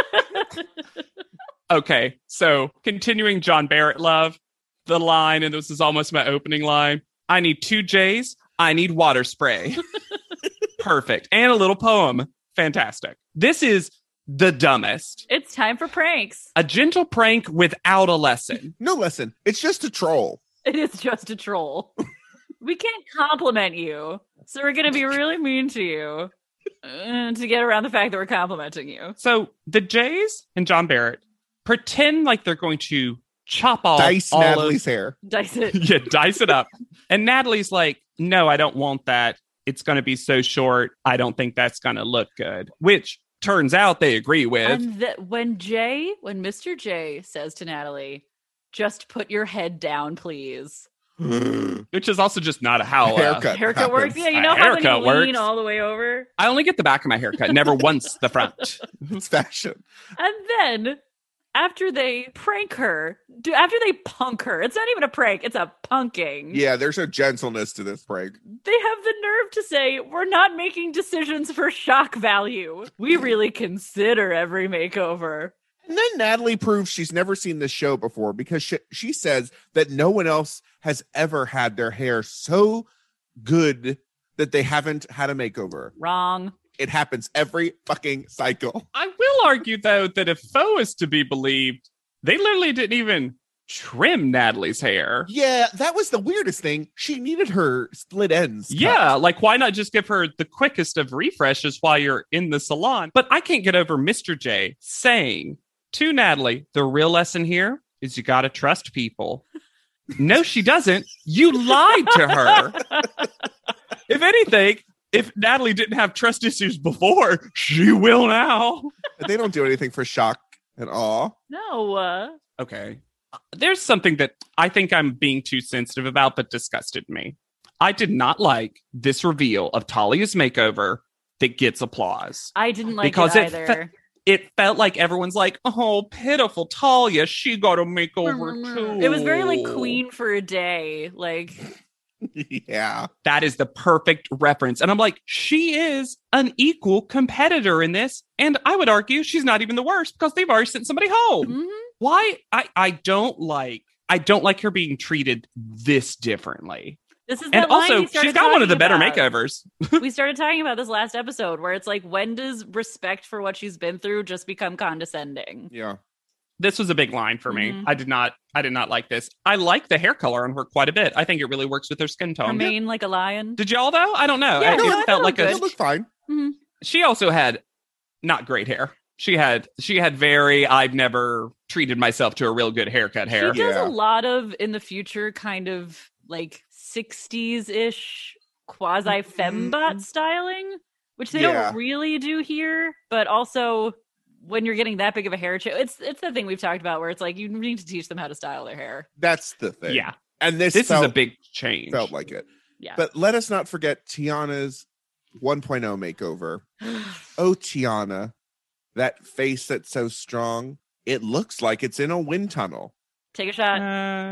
Okay, so continuing John Barrett love, the line, and this is almost my opening line, I need two J's, I need water spray. Perfect. And a little poem. Fantastic. This is the dumbest. It's time for pranks. A gentle prank without a lesson. No lesson. It's just a troll. It is just a troll. We can't compliment you. So we're gonna be really mean to you uh, to get around the fact that we're complimenting you. So the Jays and John Barrett pretend like they're going to chop off Dice all Natalie's of, hair. Dice it. yeah, dice it up. And Natalie's like, no, I don't want that. It's going to be so short. I don't think that's going to look good. Which turns out they agree with. And that when Jay, when Mister J says to Natalie, just put your head down, please. Which is also just not how uh, Haircut. Haircut works. happens. Yeah, you A know how when you haircut lean works. all the way over? I only get the back of my haircut, never once the front. It's fashion. And then after they prank her, do after they punk her, it's not even a prank, it's a punking. Yeah, there's a gentleness to this prank. They have the nerve to say, we're not making decisions for shock value. We really consider every makeover. And then Natalie proves she's never seen this show before because she, she says that no one else has ever had their hair so good that they haven't had a makeover. Wrong. It happens every fucking cycle. I will argue, though, that if Foe is to be believed, they literally didn't even trim Natalie's hair. Yeah, that was the weirdest thing. She needed her split ends. cut. Yeah, like why not just give her the quickest of refreshes while you're in the salon? But I can't get over Mister J saying to Natalie, the real lesson here is you got to trust people. No, she doesn't. You lied to her. If anything, if Natalie didn't have trust issues before, she will now. They don't do anything for shock at all. No. Uh, Okay. There's something that I think I'm being too sensitive about that disgusted me. I did not like this reveal of Talia's makeover that gets applause. I didn't like Because it it either. fe- It felt like everyone's like, oh, pitiful Talia, she got a makeover too. It was very like Queen for a day. Like, Yeah. That is the perfect reference. And I'm like, she is an equal competitor in this. And I would argue she's not even the worst because they've already sent somebody home. mhm. Why? I, I don't like, I don't like her being treated this differently. This is And that line also, we started she's got one of the talking better about. makeovers. We started talking about this last episode where it's like, when does respect for what she's been through just become condescending? Yeah. This was a big line for me. Mhm. I did not, I did not like this. I like the hair color on her quite a bit. I think it really works with her skin tone. Remain like a lion. Did y'all though? I don't know. Yeah, it, no, it I thought felt it like looked a. It looked fine. Mhm. She also had not great hair. She had she had very I've never treated myself to a real good haircut hair. She does Yeah. a lot of, in the future, kind of like sixties-ish quasi-fembot Mhm. styling, which they Yeah. don't really do here, but also when you're getting that big of a hair change, it's it's the thing we've talked about where it's like you need to teach them how to style their hair. That's the thing. Yeah. And this, This felt, is a big change. felt like it. Yeah. But let us not forget Tiana's one point oh makeover. Oh, Tiana, that face that's so strong. It looks like it's in a wind tunnel. Take a shot.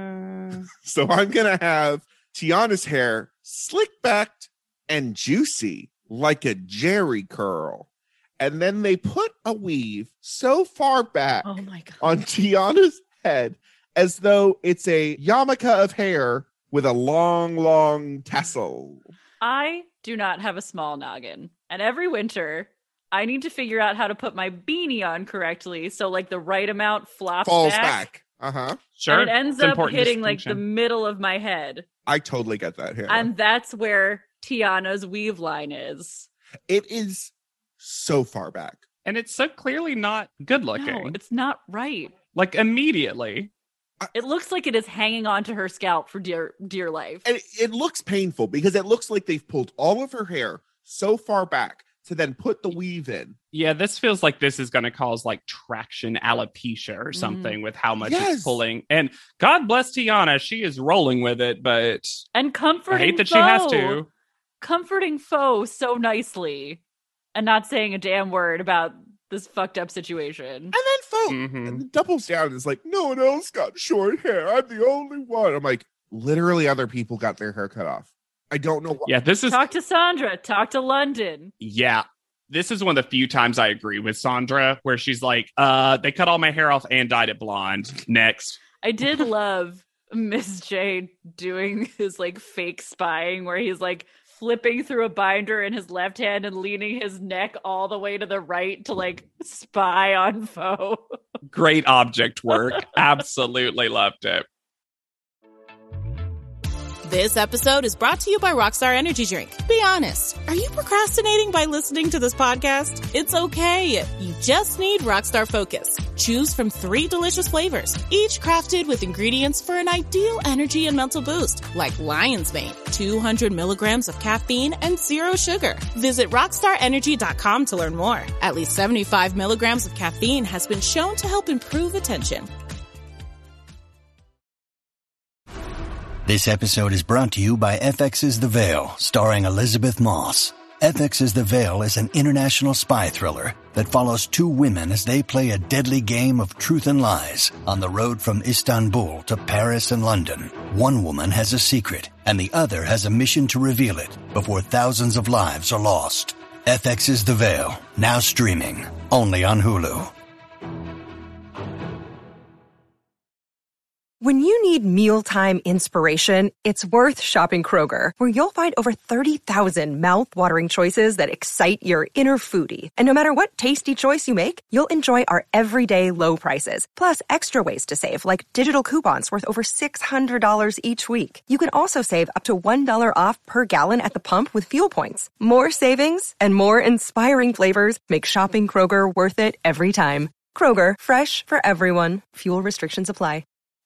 Uh, So I'm going to have Tiana's hair slick backed and juicy like a Jerry curl. And then they put a weave so far back Oh my god. on Tiana's head as though it's a yarmulke of hair with a long, long tassel. I do not have a small noggin. And every winter, I need to figure out how to put my beanie on correctly so like the right amount flops Falls back. back. Uh-huh. sure. And it ends It's an up important hitting like the distinction. middle of my head. I totally get that hair. And that's where Tiana's weave line is. It is so far back. And it's so clearly not good looking. No, it's not right. Like immediately. It looks like it is hanging onto her scalp for dear dear life. And it, it looks painful because it looks like they've pulled all of her hair so far back to then put the weave in. Yeah, this feels like this is going to cause like traction alopecia or something with how much Yes. it's pulling. And God bless Tiana, she is rolling with it, but And I comforting hate that she has foe. to. Comforting foe so nicely and not saying a damn word about this fucked up situation. And then Fo Mhm. and doubles down and is like, no one else got short hair. I'm the only one. I'm like, literally other people got their hair cut off. I don't know why. Yeah, this is Talk to Sandra. Talk to London. yeah. This is one of the few times I agree with Sandra where she's like, uh, they cut all my hair off and dyed it blonde. Next. I did love Miss J doing his like fake spying where he's like flipping through a binder in his left hand and leaning his neck all the way to the right to like spy on foe. Great object work. Absolutely loved it. This episode is brought to you by Rockstar Energy Drink. Be honest, are you procrastinating by listening to this podcast? It's okay. You just need Rockstar Focus. Choose from three delicious flavors, each crafted with ingredients for an ideal energy and mental boost, like Lion's Mane, two hundred milligrams of caffeine and zero sugar. Visit rockstar energy dot com to learn more. At least seventy-five milligrams of caffeine has been shown to help improve attention. This episode is brought to you by F X's The Veil, starring Elizabeth Moss. F X's The Veil is an international spy thriller that follows two women as they play a deadly game of truth and lies on the road from Istanbul to Paris and London. One woman has a secret, and the other has a mission to reveal it before thousands of lives are lost. F X's The Veil, now streaming, only on Hulu. When you need mealtime inspiration, it's worth shopping Kroger, where you'll find over thirty thousand mouth-watering choices that excite your inner foodie. And no matter what tasty choice you make, you'll enjoy our everyday low prices, plus extra ways to save, like digital coupons worth over six hundred dollars each week. You can also save up to one dollar off per gallon at the pump with fuel points. More savings and more inspiring flavors make shopping Kroger worth it every time. Kroger, fresh for everyone. Fuel restrictions apply.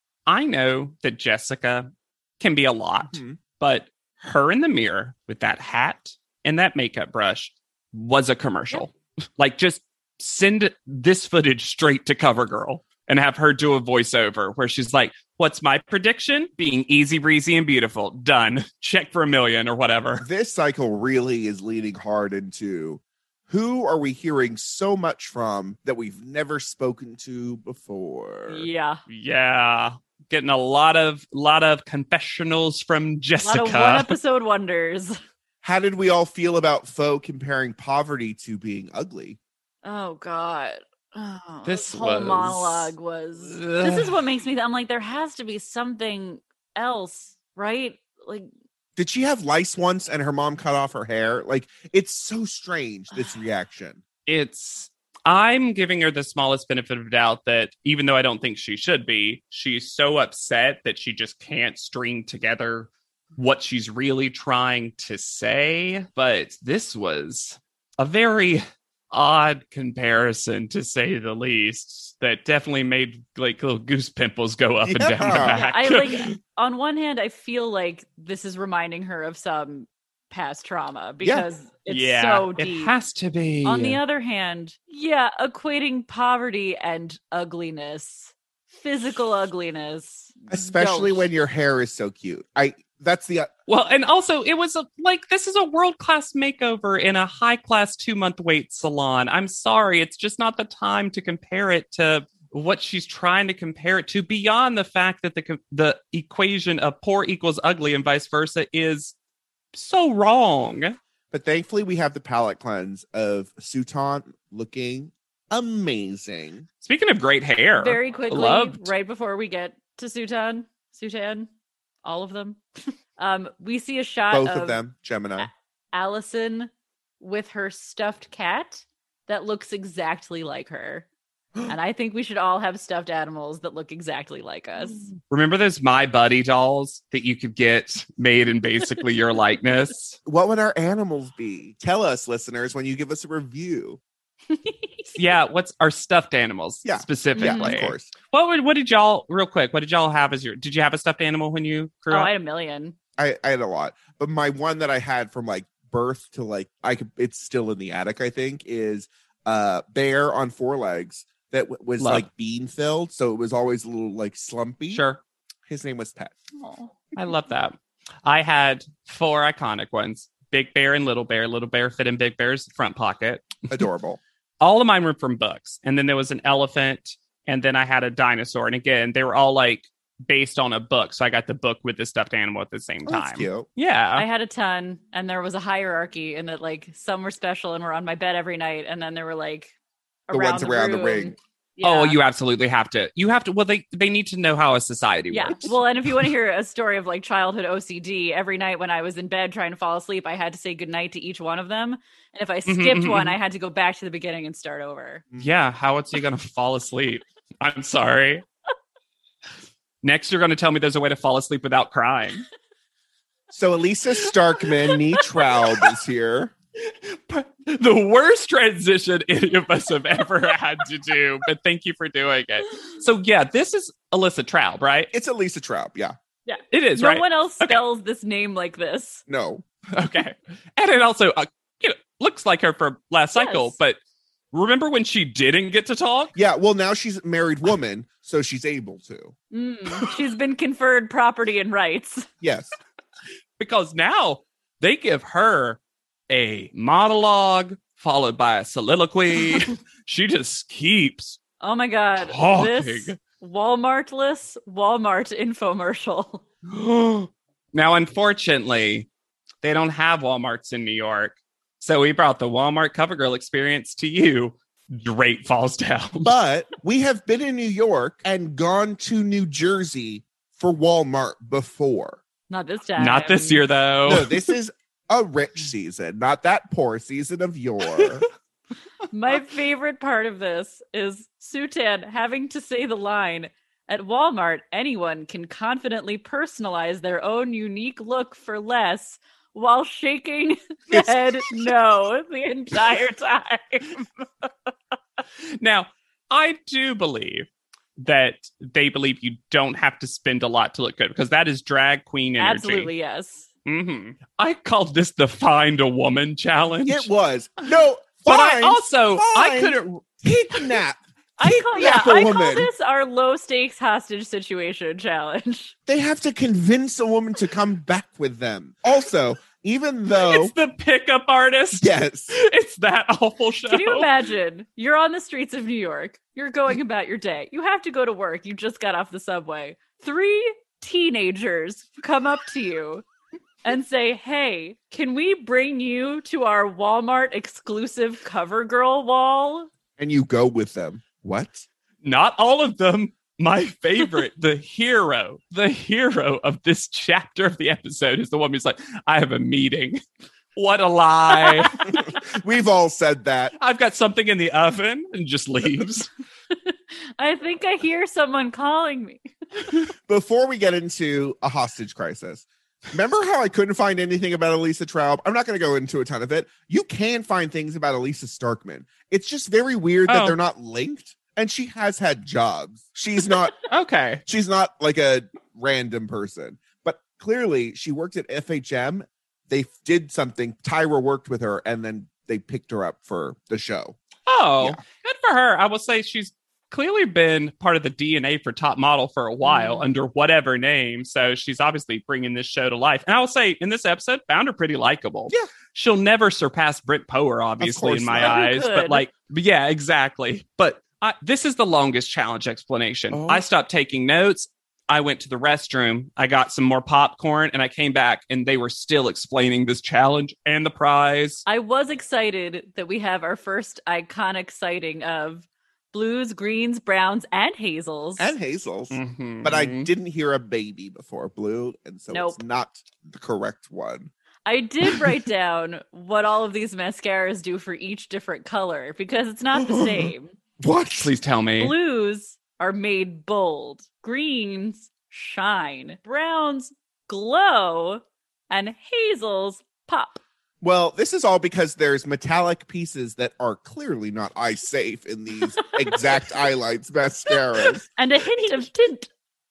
I know that Jessica can be a lot, Mm-hmm. but her in the mirror with that hat and that makeup brush was a commercial. Yep. Like, just send this footage straight to CoverGirl and have her do a voiceover where she's like, what's my prediction? Being easy breezy and beautiful. Done. Check for a million or whatever. This cycle really is leading hard into who are we hearing so much from that we've never spoken to before? Yeah. Yeah. Getting a lot of lot of confessionals from Jessica. A lot of one episode wonders. How did we all feel about Faux comparing poverty to being ugly? Oh God. Oh, this this whole was... monologue was Ugh. This is what makes me I'm like, there has to be something else, right? Like, did she have lice once and her mom cut off her hair? Like, it's so strange, this reaction. It's I'm giving her the smallest benefit of doubt that even though I don't think she should be, she's so upset that she just can't string together what she's really trying to say. But this was a very odd comparison, to say the least, that definitely made like little goose pimples go up Yeah. and down the back. I like on one hand, I feel like this is reminding her of some past trauma because it's yeah, so deep. It has to be. On the other hand, yeah, equating poverty and ugliness, physical ugliness, Especially don't. when your hair is so cute. I that's the Well, and also it was a, like, this is a world-class makeover in a high-class two-month wait salon. I'm sorry, it's just not the time to compare it to what she's trying to compare it to, beyond the fact that the the equation of poor equals ugly and vice versa is so wrong. But thankfully we have the palette cleanse of Sutan looking amazing. Speaking of great hair, Very quickly, loved. right before we get to Sutan, Sutan, all of them, um, we see a shot Both of, of them, Gemini. Allison with her stuffed cat that looks exactly like her. And I think we should all have stuffed animals that look exactly like us. Remember those My Buddy dolls that you could get made in basically your likeness? What would our animals be? Tell us, listeners, when you give us a review. Yeah, what's our stuffed animals Yeah. specifically? Yeah, of course. What would, what did y'all, real quick, what did y'all have as your, did you have a stuffed animal when you grew Oh, up? I had a million. I, I had a lot, but my one that I had from like birth to like I could it's still in the attic, I think, is uh bear on four legs that w- was Love. like bean filled, so it was always a little like slumpy. Sure. His name was Pet. Oh, I love that. I had four iconic ones: Big Bear and Little Bear. Little Bear fit in Big Bear's front pocket. Adorable. All of mine were from books, and then there was an elephant, and then I had a dinosaur. And again, they were all like based on a book, so I got the book with the stuffed animal at the same Oh, that's time. cute. Yeah, I had a ton, and there was a hierarchy in that, like, some were special and were on my bed every night, and then there were like The around ones the around the room. ring. Yeah. Oh, you absolutely have to. You have to. Well, they they need to know how a society Yeah. works. Well, and if you want to hear a story of like childhood O C D, every night when I was in bed trying to fall asleep, I had to say goodnight to each one of them. And if I Mhm, skipped mhm, one, mhm. I had to go back to the beginning and start over. Yeah, how else are you going to fall asleep? I'm sorry. Next, you're going to tell me there's a way to fall asleep without crying. So Elisa Starkman, Nee Traub is here. The worst transition any of us have ever had to do, but thank you for doing it. So yeah, this is Alyssa Traub, right? It's Elisa Traub, yeah. Yeah, it is, no right? one else Okay. spells this name like this. No. Okay. And it also uh, you know, looks like her from last cycle, Yes. but remember when she didn't get to talk? Yeah, well, now she's a married woman, so she's able to. Mm, she's been conferred property and rights. Yes. Because now they give her a monologue followed by a soliloquy. She just keeps Oh my god. talking. This Walmartless Walmart infomercial. Now, unfortunately, they don't have Walmarts in New York. So we brought the Walmart CoverGirl experience to you. Drake falls down. But we have been in New York and gone to New Jersey for Walmart before. Not this time. Not this year, though. No, this is a rich season, not that poor season of yore. My favorite part of this is Sutan having to say the line, at Walmart, anyone can confidently personalize their own unique look for less, while shaking the It's- head no the entire time. Now, I do believe that they believe you don't have to spend a lot to look good, because that is drag queen energy. Absolutely, yes. hmm I called this the Find a Woman challenge. It was. No, but I fine, also, I fine. couldn't. Kidnap. I call yeah, Kidnap a I call woman. this our low stakes hostage situation challenge. They have to convince a woman to come back with them. Also, even though It's the pickup artist. yes, It's that awful show. Can you imagine? You're on the streets of New York. You're going about your day. You have to go to work. You just got off the subway. Three teenagers come up to you and say, hey, can we bring you to our Walmart exclusive CoverGirl wall? and you go with them. What? Not all of them. My favorite, the hero, the hero of this chapter of the episode is the one who's like, I have a meeting. What a lie. We've all said that. I've got something in the oven, and just leaves. I think I hear someone calling me. Before we get into a hostage crisis, remember how I couldn't find anything about Elisa Traub? I'm not going to go into a ton of it. You can find things about Elisa Starkman. It's just very weird that Oh. they're not linked. And she has had jobs. She's not Okay. she's not like a random person. But clearly she worked at F H M. They did something. Tyra worked with her and then they picked her up for the show. Oh, Yeah. good for her. I will say she's clearly been part of the D N A for Top Model for a while Mm. under whatever name. So she's obviously bringing this show to life. And I will say in this episode, found her pretty likable. Yeah. She'll never surpass Britt Power, obviously, course in my not. Who eyes. could? But like, but yeah, exactly. But I, this is the longest challenge explanation. Oh. I stopped taking notes. I went to the restroom. I got some more popcorn and I came back and they were still explaining this challenge and the prize. I was excited that we have our first iconic sighting of blues, greens, browns, and hazels. And Hazel's. Mhm. But I didn't hear a baby before Blue. And so Nope. it's not the correct one. I did write down what all of these mascaras do for each different color because it's not the same. What? Please tell me. Blues are made bold, greens shine, browns glow, and hazels pop. Well, this is all because there's metallic pieces that are clearly not eye safe in these exact eyelights mascaras. And a hint of tint.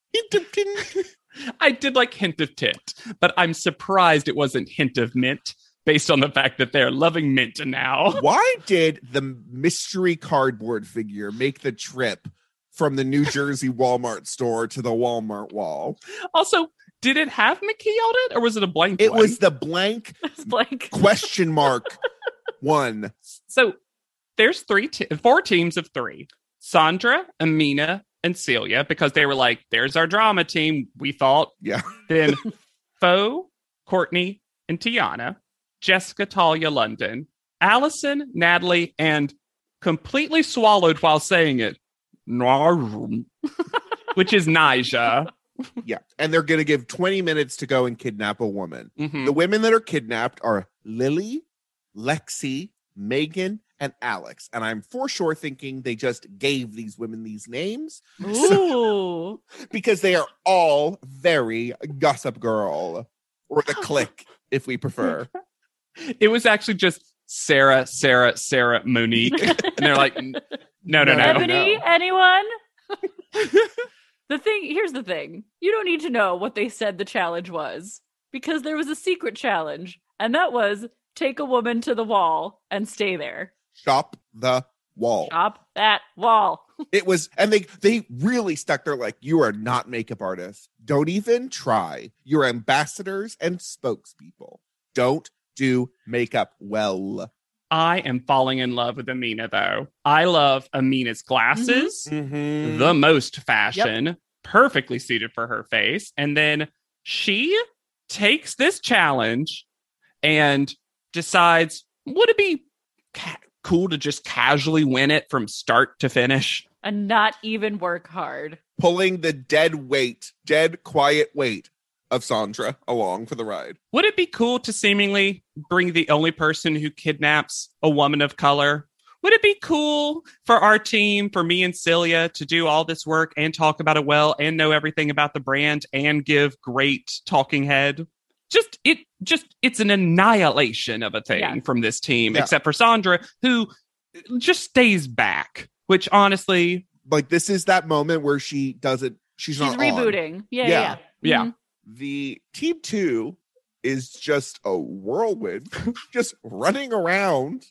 I did like hint of tint, but I'm surprised it wasn't hint of mint based on the fact that they're loving mint now. Why did the mystery cardboard figure make the trip from the New Jersey Walmart store to the Walmart wall? Also, did it have Mickey on it or was it a blank It one? was the blank It's blank. question mark one. So there's three, te- four teams of three. Sandra, Amina, and Celia, because they were like, there's our drama team, we thought. Yeah. Then Fo, Courtney, and Tiana, Jessica, Talia, London, Allison, Natalie, and completely swallowed while saying it, Narum, which is Nija. Yeah. And they're going to give twenty minutes to go and kidnap a woman. Mhm. The women that are kidnapped are Lily, Lexi, Megan, and Alex. And I'm for sure thinking they just gave these women these names Ooh. because they are all very Gossip Girl. or the click, if we prefer. It was actually just Sarah, Sarah, Sarah, Monique. And they're like, no, no, no. Ebony, no. anyone? The thing, here's the thing. You don't need to know what they said the challenge was, because there was a secret challenge, and that was take a woman to the wall and stay there. Shop the wall. Shop that wall. It was, and they they really stuck there like, you are not makeup artists. Don't even try. You're ambassadors and spokespeople. Don't do makeup well. I am falling in love with Amina, though. I love Amina's glasses, Mm-hmm. the most fashion, yep. perfectly suited for her face. And then she takes this challenge and decides, would it be ca- cool to just casually win it from start to finish? And not even work hard. Pulling the dead weight, dead quiet weight of Sandra along for the ride. Would it be cool to seemingly bring the only person who kidnaps a woman of color? Would it be cool for our team, for me and Celia, to do all this work and talk about it well and know everything about the brand and give great talking head? Just it just it's an annihilation of a thing yeah. from this team, yeah. except for Sandra, who just stays back, which honestly, like, this is that moment where she doesn't she's, she's not rebooting. On. Yeah, yeah. yeah. Yeah. Mm-hmm. The team two is just a whirlwind, just running around.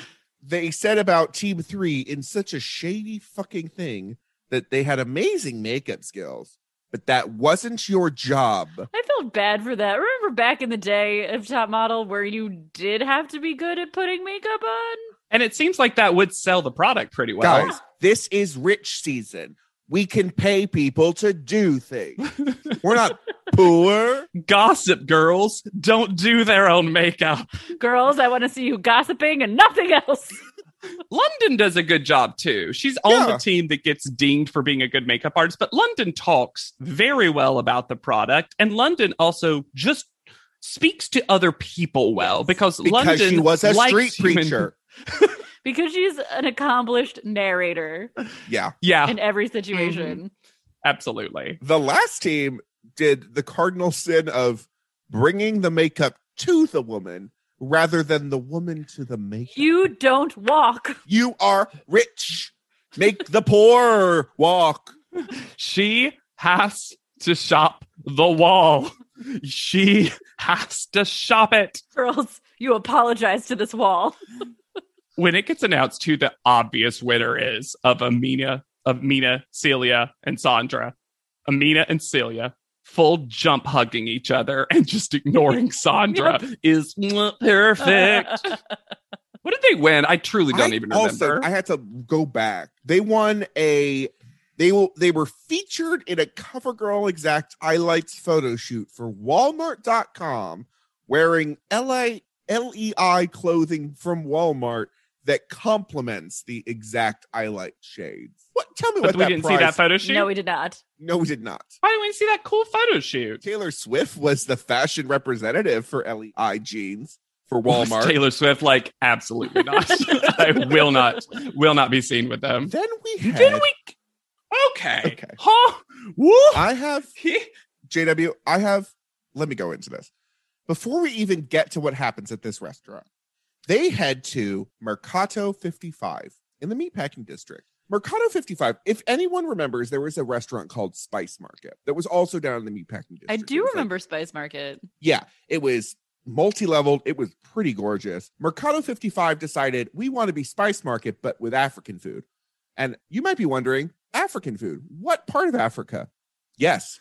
They said about team three in such a shady fucking thing that they had amazing makeup skills, but that wasn't your job. I felt bad for that. Remember back in the day of Top Model where you did have to be good at putting makeup on? And it seems like that would sell the product pretty well. Guys, this is rich season. We can pay people to do things. We're not poor. Gossip Girls don't do their own makeup. Girls, I want to see you gossiping and nothing else. London does a good job, too. She's on Yeah. the team that gets dinged for being a good makeup artist, but London talks very well about the product. And London also just speaks to other people well because, Because London she was a likes street human- preacher. Because she's an accomplished narrator Yeah. Yeah, in every situation. absolutely. The last team did the cardinal sin of bringing the makeup to the woman rather than the woman to the makeup. You don't walk. You are rich. Make the poor walk. She has to shop the wall. She has to shop it. Girls, you apologize to this wall. When it gets announced who the obvious winner is of Amina, of Mina, Celia, and Sandra, Amina and Celia full jump hugging each other and just ignoring Sandra Yep. is mwah, perfect. What did they win? I truly don't I even also, remember. I had to go back. They won a. They will. They were featured in a CoverGirl Exact highlights photo shoot for Walmart dot com, wearing L I L E I clothing from Walmart that complements the exact highlight shades. What? Tell me but what we that didn't prize. see that photo shoot. No, we did not. No, we did not. Why didn't we see that cool photo shoot? Taylor Swift was the fashion representative for L E I jeans for Was Walmart. Taylor Swift, like, absolutely not. I will not, will not be seen with them. Then we had. Then we. Okay. Okay. Huh? Woo. I have J W. I have. Let me go into this before we even get to what happens at this restaurant. They head to Mercato fifty-five in the meatpacking district. Mercato fifty-five, if anyone remembers, there was a restaurant called Spice Market that was also down in the meatpacking district. I It do was like- remember Spice Market. yeah, it was multi-leveled. It was pretty gorgeous. Mercato fifty-five decided we want to be Spice Market, but with African food. And you might be wondering, African food, what part of Africa? Yes.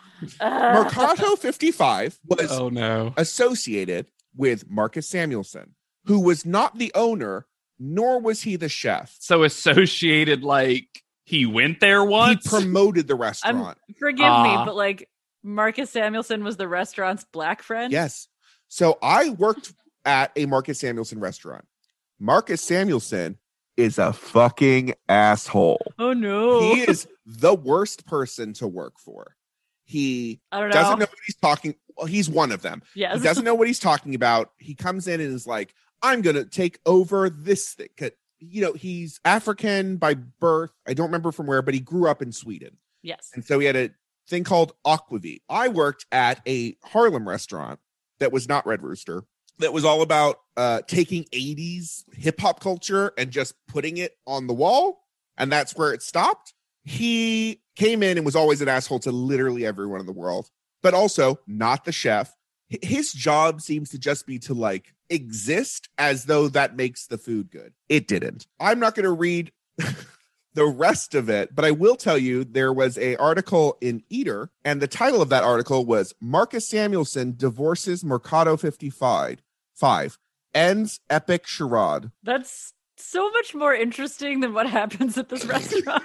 Uh, Mercato fifty-five was Oh no. associated with Marcus Samuelson, who was not the owner, nor was he the chef. So associated, like he went there once. He promoted the restaurant. Forgive Ah. me, but like Marcus Samuelson was the restaurant's black friend. Yes. So I worked at a Marcus Samuelson restaurant. Marcus Samuelson is a fucking asshole. Oh no. He is the worst person to work for. He I don't know. doesn't know what he's talking. Well, he's one of them. Yes. He doesn't know what he's talking about. He comes in and is like, I'm going to take over this thing. 'Cause, you know, he's African by birth. I don't remember from where, but he grew up in Sweden. Yes. And so he had to thing called Aquavit. I worked at a Harlem restaurant that was not Red Rooster, that was all about uh, taking eighties hip hop culture and just putting it on the wall. And that's where it stopped. He came in and was always an asshole to literally everyone in the world, but also not the chef. His job seems to just be to like exist as though that makes the food good. It didn't. I'm not going to read the rest of it, but I will tell you there was a article in Eater, and the title of that article was Marcus Samuelson divorces Mercado fifty-five. Five ends epic charade. That's so much more interesting than what happens at this restaurant.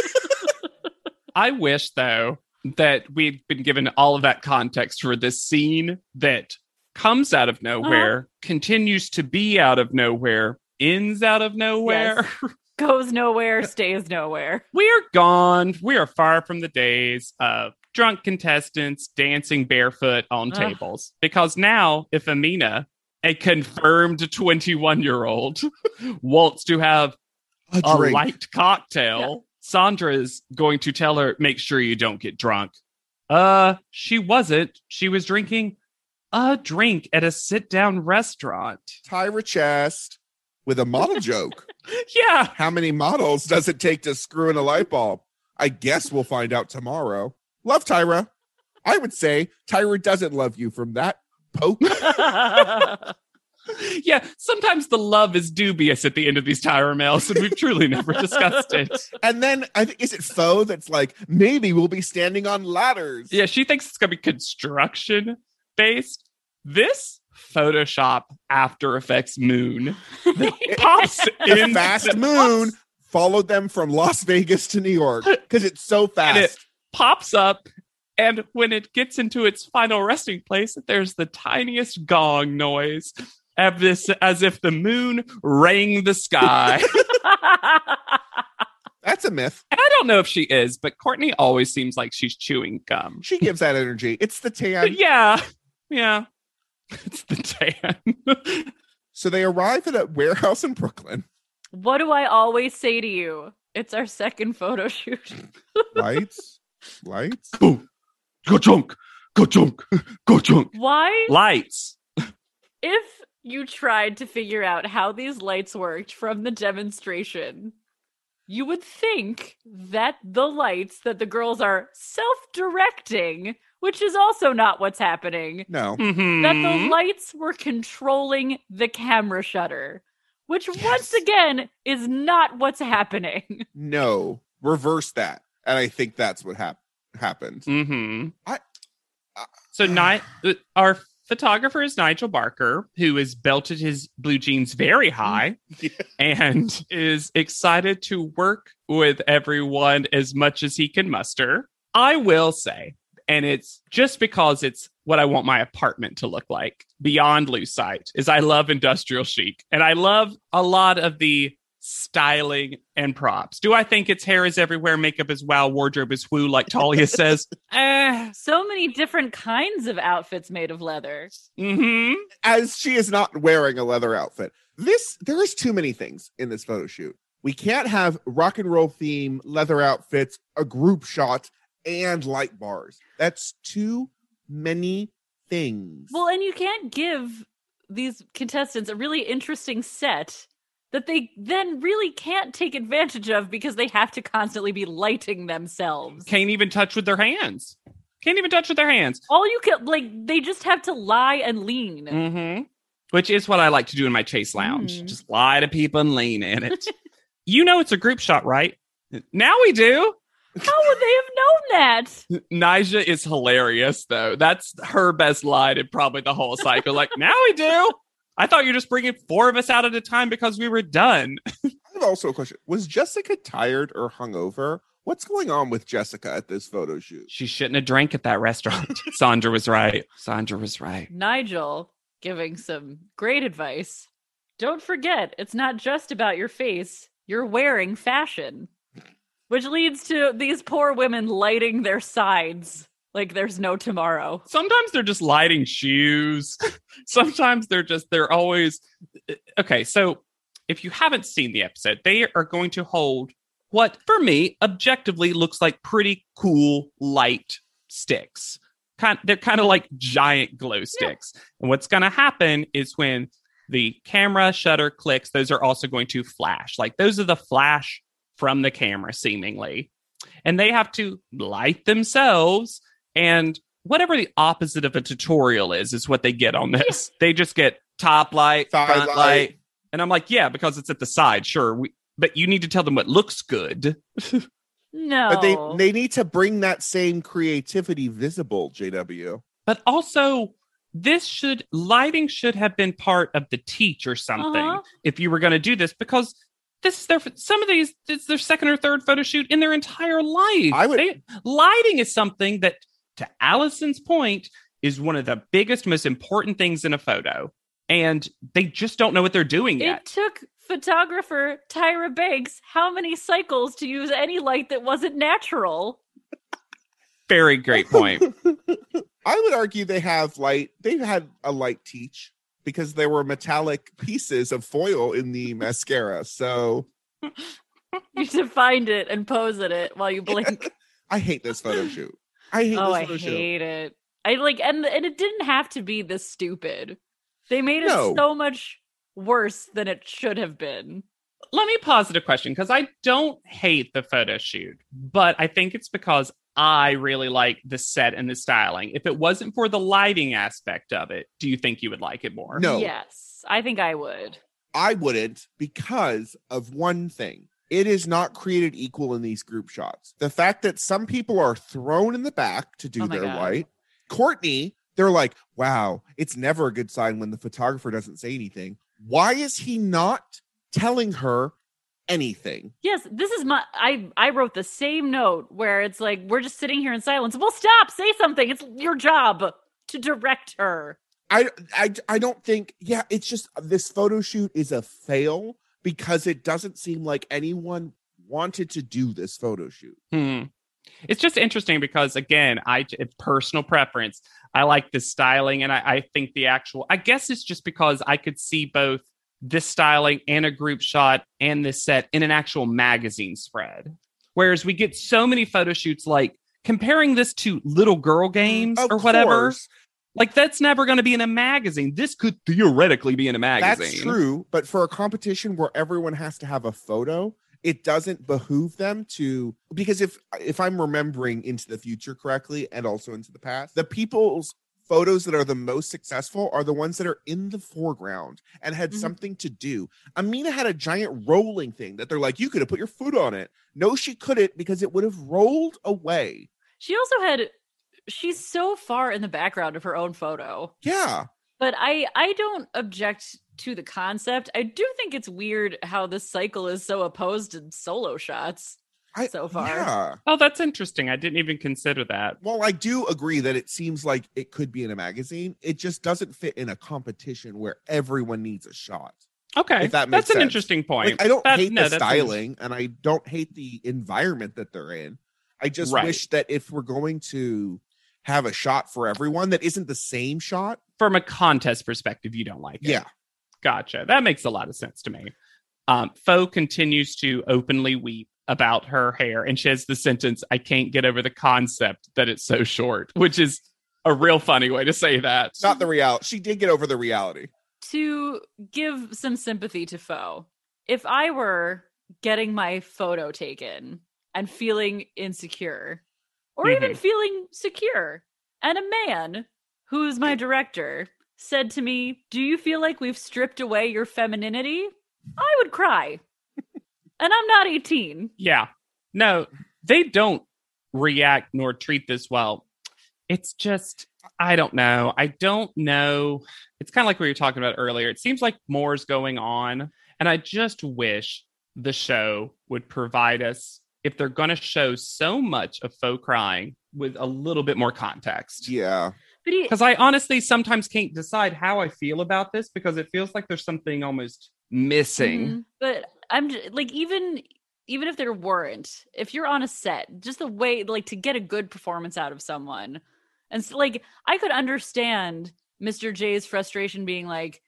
I wish, though, that we'd been given all of that context for this scene that comes out of nowhere, uh-huh. continues to be out of nowhere, ends out of nowhere. Yes. Goes nowhere, stays nowhere. We're gone. We are far from the days of drunk contestants dancing barefoot on uh. tables. Because now, if Amina, a confirmed twenty-one-year-old, wants to have a, a light cocktail, yeah. Sandra's going to tell her, make sure you don't get drunk. Uh, she wasn't. She was drinking a drink at a sit-down restaurant. Tyra Chast with a model joke. Yeah. How many models does it take to screw in a light bulb? I guess we'll find out tomorrow. Love Tyra. I would say Tyra doesn't love you from that poke. Yeah, sometimes the love is dubious at the end of these Tyra mails, and we've truly never discussed it. And then, I think, is it Faux that's like, maybe we'll be standing on ladders? Yeah, she thinks it's going to be construction-based. This Photoshop After Effects moon pops in. Fast moon pops. Followed them from Las Vegas to New York because it's so fast. And it pops up, and when it gets into its final resting place, there's the tiniest gong noise, as, this, as if the moon rang the sky. That's a myth. And I don't know if she is, but Courtney always seems like she's chewing gum. She gives that energy. It's the tan. Yeah, yeah. It's the tan. So they arrive at a warehouse in Brooklyn. What do I always say to you? It's our second photo shoot. Lights. Lights. Go, go drunk. Go drunk. Go drunk. Why? Lights. If you tried to figure out how these lights worked from the demonstration, you would think that the lights that the girls are self-directing, which is also not what's happening. No. Mm-hmm. That the lights were controlling the camera shutter, which yes. once again is not what's happening. No. Reverse that. And I think that's what hap- happened. Mm-hmm. I, uh, so Ni- our photographer is Nigel Barker, who has belted his blue jeans very high yeah. and is excited to work with everyone as much as he can muster. I will say, and it's just because it's what I want my apartment to look like, beyond loose sight, is I love industrial chic. And I love a lot of the styling and props. Do I think its hair is everywhere, makeup is wow, wardrobe is woo, like Talia says? Uh, so many different kinds of outfits made of leather. Mm-hmm. As she is not wearing a leather outfit. This, there is too many things in this photo shoot. We can't have rock and roll theme, leather outfits, a group shot, and light bars. That's too many things. Well, and you can't give these contestants a really interesting set that they then really can't take advantage of because they have to constantly be lighting themselves. Can't even touch with their hands. Can't even touch with their hands. All you can, like, they just have to lie and lean. Mm-hmm. Which is what I like to do in my Chase Lounge. Mm. Just lie to people and lean in it. You know it's a group shot, right? Now we do. How would they have known that? Nyjah is hilarious, though. That's her best line in probably the whole cycle. Like, now we do. I thought you were just bringing four of us out at a time because we were done. I have also a question. Was Jessica tired or hungover? What's going on with Jessica at this photo shoot? She shouldn't have drank at that restaurant. Sandra was right. Sandra was right. Nigel giving some great advice. Don't forget, it's not just about your face. You're wearing fashion. Which leads to these poor women lighting their sides like there's no tomorrow. Sometimes they're just lighting shoes. Sometimes they're just, they're always... Okay, so if you haven't seen the episode, they are going to hold what, for me, objectively looks like pretty cool light sticks. Kind, they're kind of like giant glow sticks. Yeah. And what's going to happen is when the camera shutter clicks, those are also going to flash. Like those are the flash from the camera, seemingly. And they have to light themselves. And whatever the opposite of a tutorial is, is what they get on this. They just get top light, Side front light. light. And I'm like, yeah, because it's at the side. Sure. We, but you need to tell them what looks good. No. But they they need to bring that same creativity visible, J W. But also, this should, lighting should have been part of the teach or something Uh-huh. if you were going to do this, because this is their, some of these, it's their second or third photo shoot in their entire life. I would- They, lighting is something that, to Allison's point, is one of the biggest, most important things in a photo. And they just don't know what they're doing yet. It took photographer Tyra Banks how many cycles to use any light that wasn't natural? Very great point. I would argue they have light. They've had a light teach because there were metallic pieces of foil in the mascara. So You have to find it and pose at it while you blink. I hate this photo shoot. I hate Oh, this I photo shoot. hate it. I like, and and it didn't have to be this stupid. They made it No. so much worse than it should have been. Let me posit a question, because I don't hate the photo shoot, but I think it's because I really like the set and the styling. If it wasn't for the lighting aspect of it, do you think you would like it more? No. Yes, I think I would. I wouldn't, because of one thing. It is not created equal in these group shots. The fact that some people are thrown in the back to do Oh my their God. light. Courtney, they're like, wow, it's never a good sign when the photographer doesn't say anything. Why is he not telling her anything? Yes, this is my. I I wrote the same note where it's like we're just sitting here in silence. Well, stop, say something. It's your job to direct her. I, I, I don't think, yeah, it's just this photo shoot is a fail because it doesn't seem like anyone wanted to do this photo shoot. Hmm. It's just interesting because, again, I it's personal preference. I like the styling, and I, I think the actual, I guess it's just because I could see both this styling and a group shot and this set in an actual magazine spread. Whereas we get so many photo shoots, like comparing this to little girl games Of or whatever. course. Like, that's never going to be in a magazine. This could theoretically be in a magazine. That's true, but for a competition where everyone has to have a photo, it doesn't behoove them to, because if if I'm remembering Into the Future correctly and also Into the Past, the people's photos that are the most successful are the ones that are in the foreground and had Mhm. something to do. Amina had a giant rolling thing that they're like, you could have put your foot on it. No, she couldn't, because it would have rolled away. She also had. She's so far in the background of her own photo. Yeah. But I I don't object to the concept. I do think it's weird how this cycle is so opposed to solo shots I, so far. Yeah. Oh, that's interesting. I didn't even consider that. Well, I do agree that it seems like it could be in a magazine. It just doesn't fit in a competition where everyone needs a shot. Okay. If that makes That's an sense. interesting point. Like, I don't That- hate no, the that's styling and I don't hate the environment that they're in. I just Right. wish that if we're going to have a shot for everyone that isn't the same shot. From a contest perspective, you don't like it. Yeah. Gotcha. That makes a lot of sense to me. Um, Fo continues to openly weep about her hair, and she has the sentence, I can't get over the concept that it's so short, which is a real funny way to say that. Not the reality. She did get over the reality. To give some sympathy to Foe, if I were getting my photo taken and feeling insecure, or even feeling secure, and a man who's my director said to me, do you feel like we've stripped away your femininity? I would cry. And I'm not eighteen. Yeah. No, they don't react nor treat this well. It's just, I don't know. I don't know. It's kind of like we were talking about earlier. It seems like more's going on. And I just wish the show would provide us, if they're going to show so much of Fo crying, with a little bit more context. Yeah. But he, Because I honestly sometimes can't decide how I feel about this, because it feels like there's something almost missing. Mhm. But I'm j- like, even even if there weren't, if you're on a set, just the way, like, to get a good performance out of someone, and so, like, I could understand Mister J's frustration being like,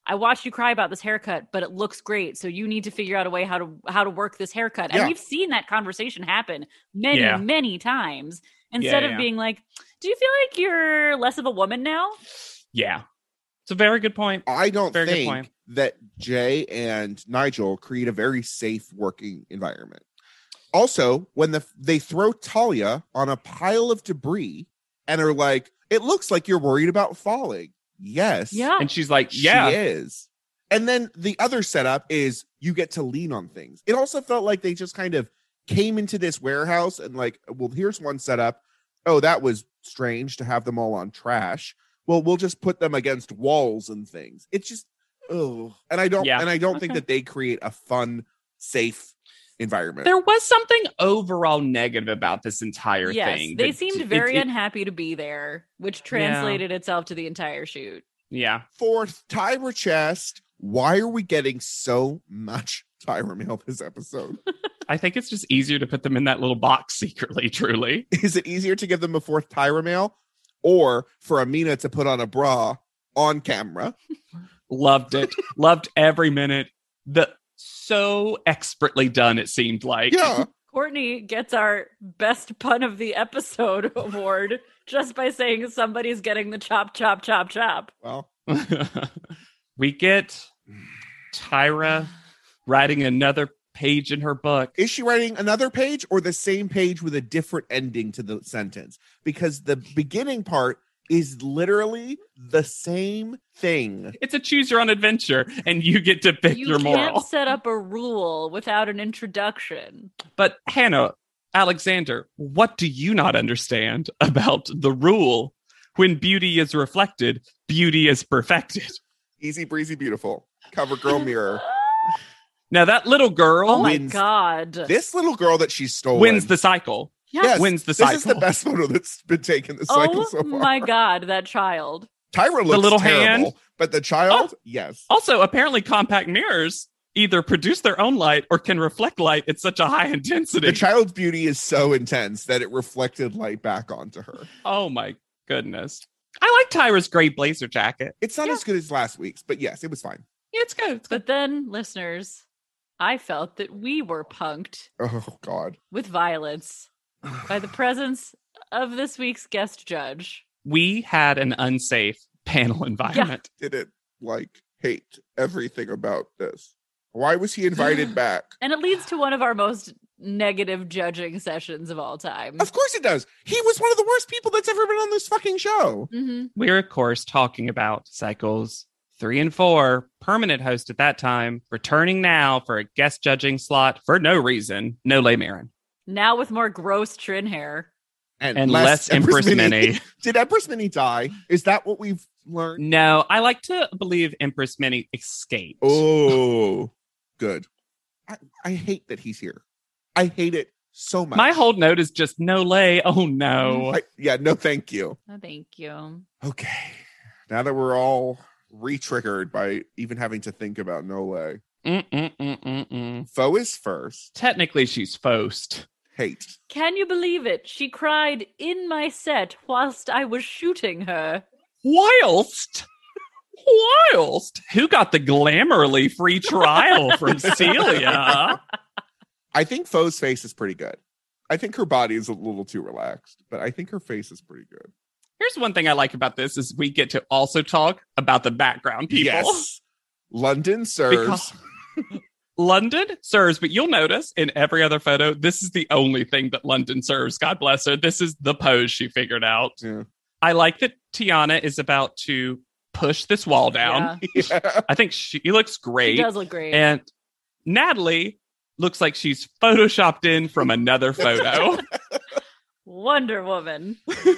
I watched you cry about this haircut, but it looks great. So you need to figure out a way how to how to work this haircut. Yeah. And we've seen that conversation happen many, Yeah. many times. Instead Yeah, of yeah. being like, do you feel like you're less of a woman now? Yeah. It's a very good point. I don't Very good point. think that Jay and Nigel create a very safe working environment. Also, when the they throw Talia on a pile of debris and are like, it looks like you're worried about falling. Yes. Yeah. And she's like, yeah. She is. And then the other setup is you get to lean on things. It also felt like they just kind of came into this warehouse and like, well, here's one setup. Oh, that was strange to have them all on trash. Well, we'll just put them against walls and things. It's just, oh, and I don't, Yeah. and I don't think Okay. that they create a fun, safe environment. There was something overall negative about this entire Yes, thing. they that- seemed it- very it- unhappy to be there, which translated itself to the entire shoot. Yeah. Fourth, Tyra Chest. Why are we getting so much Tyra mail this episode? I think it's just easier to put them in that little box secretly, truly. Is it easier to give them a fourth Tyra mail or for Amina to put on a bra on camera? Loved it. Loved every minute. The so expertly done, it seemed like. Yeah. Courtney gets our best pun of the episode award just by saying somebody's getting the chop, chop, chop, chop. Well, We get Tyra writing another page in her book. is she writing another page or the same page with a different ending to the sentence? Because the beginning part is literally the same thing. It's a choose your own adventure, and you get to pick You your can't moral. set up a rule without an introduction. But Hannah, Alexander, what do you not understand about the rule? When beauty is reflected, beauty is perfected. Easy breezy beautiful. Cover girl mirror. Now that little girl Oh my wins god. This little girl that she stole wins the cycle. Yes. wins the This is the cycle. best photo that's been taken this cycle Oh so far. my god, that child. Tyra looks little terrible, hand. but the child, yes. Also, apparently compact mirrors either produce their own light or can reflect light at such a high intensity. The child's beauty is so intense that it reflected light back onto her. Oh my goodness. I like Tyra's gray blazer jacket. It's not Yeah. as good as last week's, but yes, it was fine. Yeah, it's good. It's good. But then, listeners, I felt that we were punked Oh God. with violence by the presence of this week's guest judge. We had an unsafe panel environment. Didn't like hate everything about this. Why was he invited back? And it leads to one of our most negative judging sessions of all time. Of course it does. He was one of the worst people that's ever been on this fucking show. Mm-hmm. We're, of course, talking about cycles three and four, permanent host at that time, returning now for a guest judging slot for no reason, Nole Marin. Now with more gross Trin hair. And less Empress Minnie. Did Empress Minnie die? Is that what we've learned? No, I like to believe Empress Minnie escaped. Oh, good. I, I hate that he's here. I hate it so much. My whole note is just Nole. Oh no. I- yeah, no, thank you. Oh, thank you. Okay. Now that we're all re-triggered by even having to think about Nole. Mm-mm-mm-mm-mm. Foe is first. Technically, she's Fost. Hate. Can you believe it? She cried in my set whilst I was shooting her. Whilst? Whilst? Who got the glamourly free trial from Celia? I think Foe's face is pretty good. I think her body is a little too relaxed, but I think her face is pretty good. Here's one thing I like about this is we get to also talk about the background people. Yes. London serves. Because London serves, but you'll notice in every other photo, this is the only thing that London serves. God bless her. This is the pose she figured out. Yeah. I like that Tiana is about to push this wall down. Yeah, Yeah. I think she looks great. she does look great. And Natalie looks like she's photoshopped in from another photo. Wonder Woman.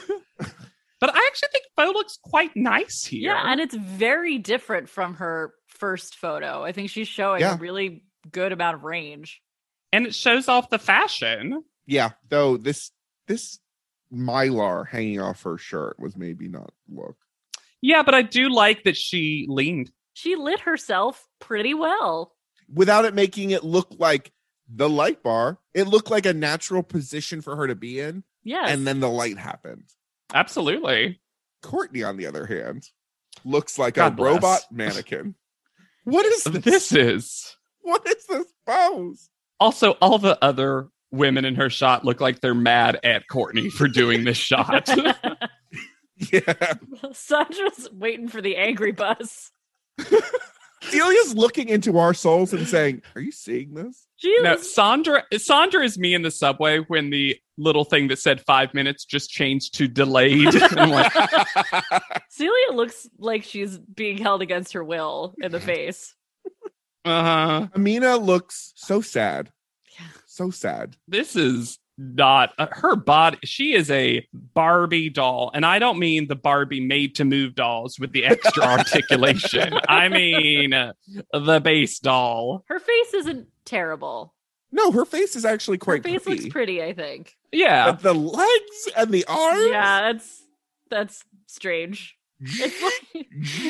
But I actually think Fo looks quite nice here. Yeah, and it's very different from her first photo. I think she's showing Yeah. a really good amount of range. And it shows off the fashion. Yeah, though this this mylar hanging off her shirt was maybe not look. Yeah, but I do like that she leaned. She lit herself pretty well. Without it making it look like the light bar, it looked like a natural position for her to be in, Yes. and then the light happened. Absolutely. Courtney, on the other hand, looks like God a bless. robot mannequin. What is this? This is. What is this pose? Also, all the other women in her shot look like they're mad at Courtney for doing this shot. Yeah. Sandra's waiting for the angry bus. Celia's looking into our souls and saying, are you seeing this? She No, was- Sandra Sandra is me in the subway when the little thing that said five minutes just changed to delayed. And I'm like, Celia looks like she's being held against her will in the face. uh-huh. Amina looks so sad. Yeah. So sad. This is not uh, her body. She is a Barbie doll. And I don't mean the Barbie made to move dolls with the extra articulation. I mean uh, the base doll. Her face isn't terrible. No, her face is actually Her quite face pretty. looks pretty, I think. Yeah. But the legs and the arms. Yeah, that's that's strange. It's like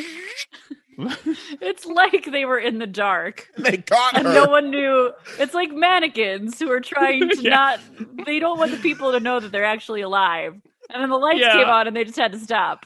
it's like they were in the dark. They caught And her. no one knew. It's like mannequins who are trying to Yeah. not. They don't want the people to know that they're actually alive. And then the lights Yeah. came on, and they just had to stop.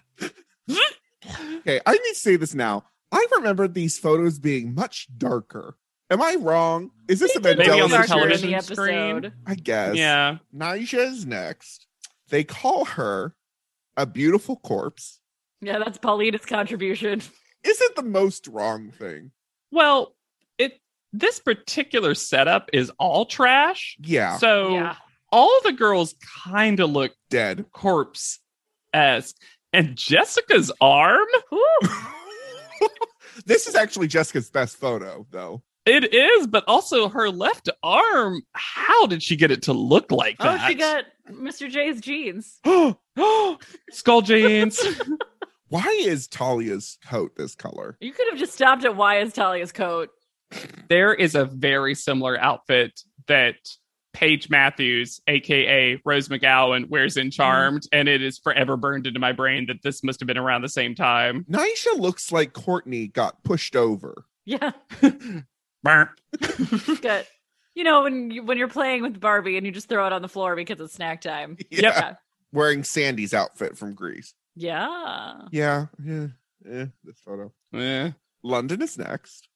Okay, I need to say this now. I remember these photos being much darker. Am I wrong? Is this a They did Maybe on the Mandela darker in television the screen? episode. I guess. Yeah. Nija's next. They call her a beautiful corpse. Yeah, that's Paulina's contribution. Isn't the most wrong thing? Well, it this particular setup is all trash. Yeah, So Yeah. all the girls kind of look dead. corpse-esque. And Jessica's arm? Whew. This is actually Jessica's best photo, though. It is, but also her left arm. How did she get it to look like Oh, that? she got Mister J's jeans. Skull jeans. Why is Talia's coat this color? You could have just stopped at why is Talia's coat. There is a very similar outfit that Paige Matthews, aka Rose McGowan, wears in Charmed, and it is forever burned into my brain that this must have been around the same time. Nisha looks like Courtney got pushed over. Yeah, Burp. good. You know when you, when you're playing with Barbie and you just throw it on the floor because it's snack time. Yeah. Yeah, Wearing Sandy's outfit from Grease. yeah. Yeah, yeah, yeah. This photo. Eh. London is next.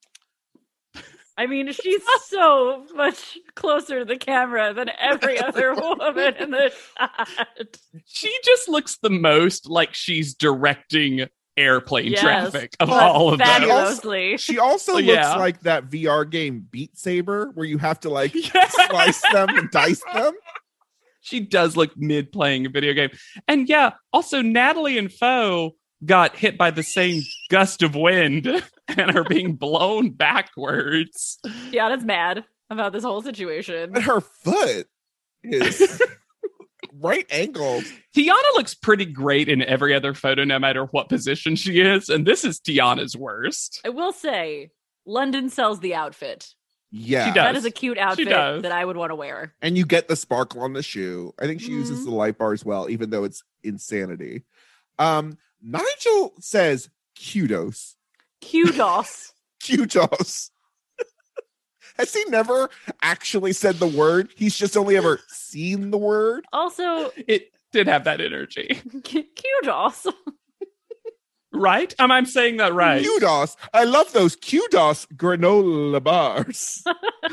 I mean, she's so much closer to the camera than every other woman in the shot. She just looks the most like she's directing airplane Yes. traffic of But all of them. fabulously. She also Oh, looks yeah. like that V R game Beat Saber, where you have to like Yeah. slice them and dice them. She does look mid playing a video game. And yeah, also Natalie and Foe got hit by the same gust of wind and are being blown backwards. Tiana's mad about this whole situation. But her foot is right angled. Tiana looks pretty great in every other photo, no matter what position she is. And this is Tiana's worst. I will say, London sells the outfit. Yeah. She does. That is a cute outfit does. that I would want to wear. And you get the sparkle on the shoe. I think she uses Mhm. the light bar as well, even though it's insanity. Um, Nigel says kudos. Kudos. Kudos. Has he never actually said the word? He's just only ever seen the word. Also, It did have that energy, k- kudos. right? Am I saying that right? Kudos. I love those kudos granola bars.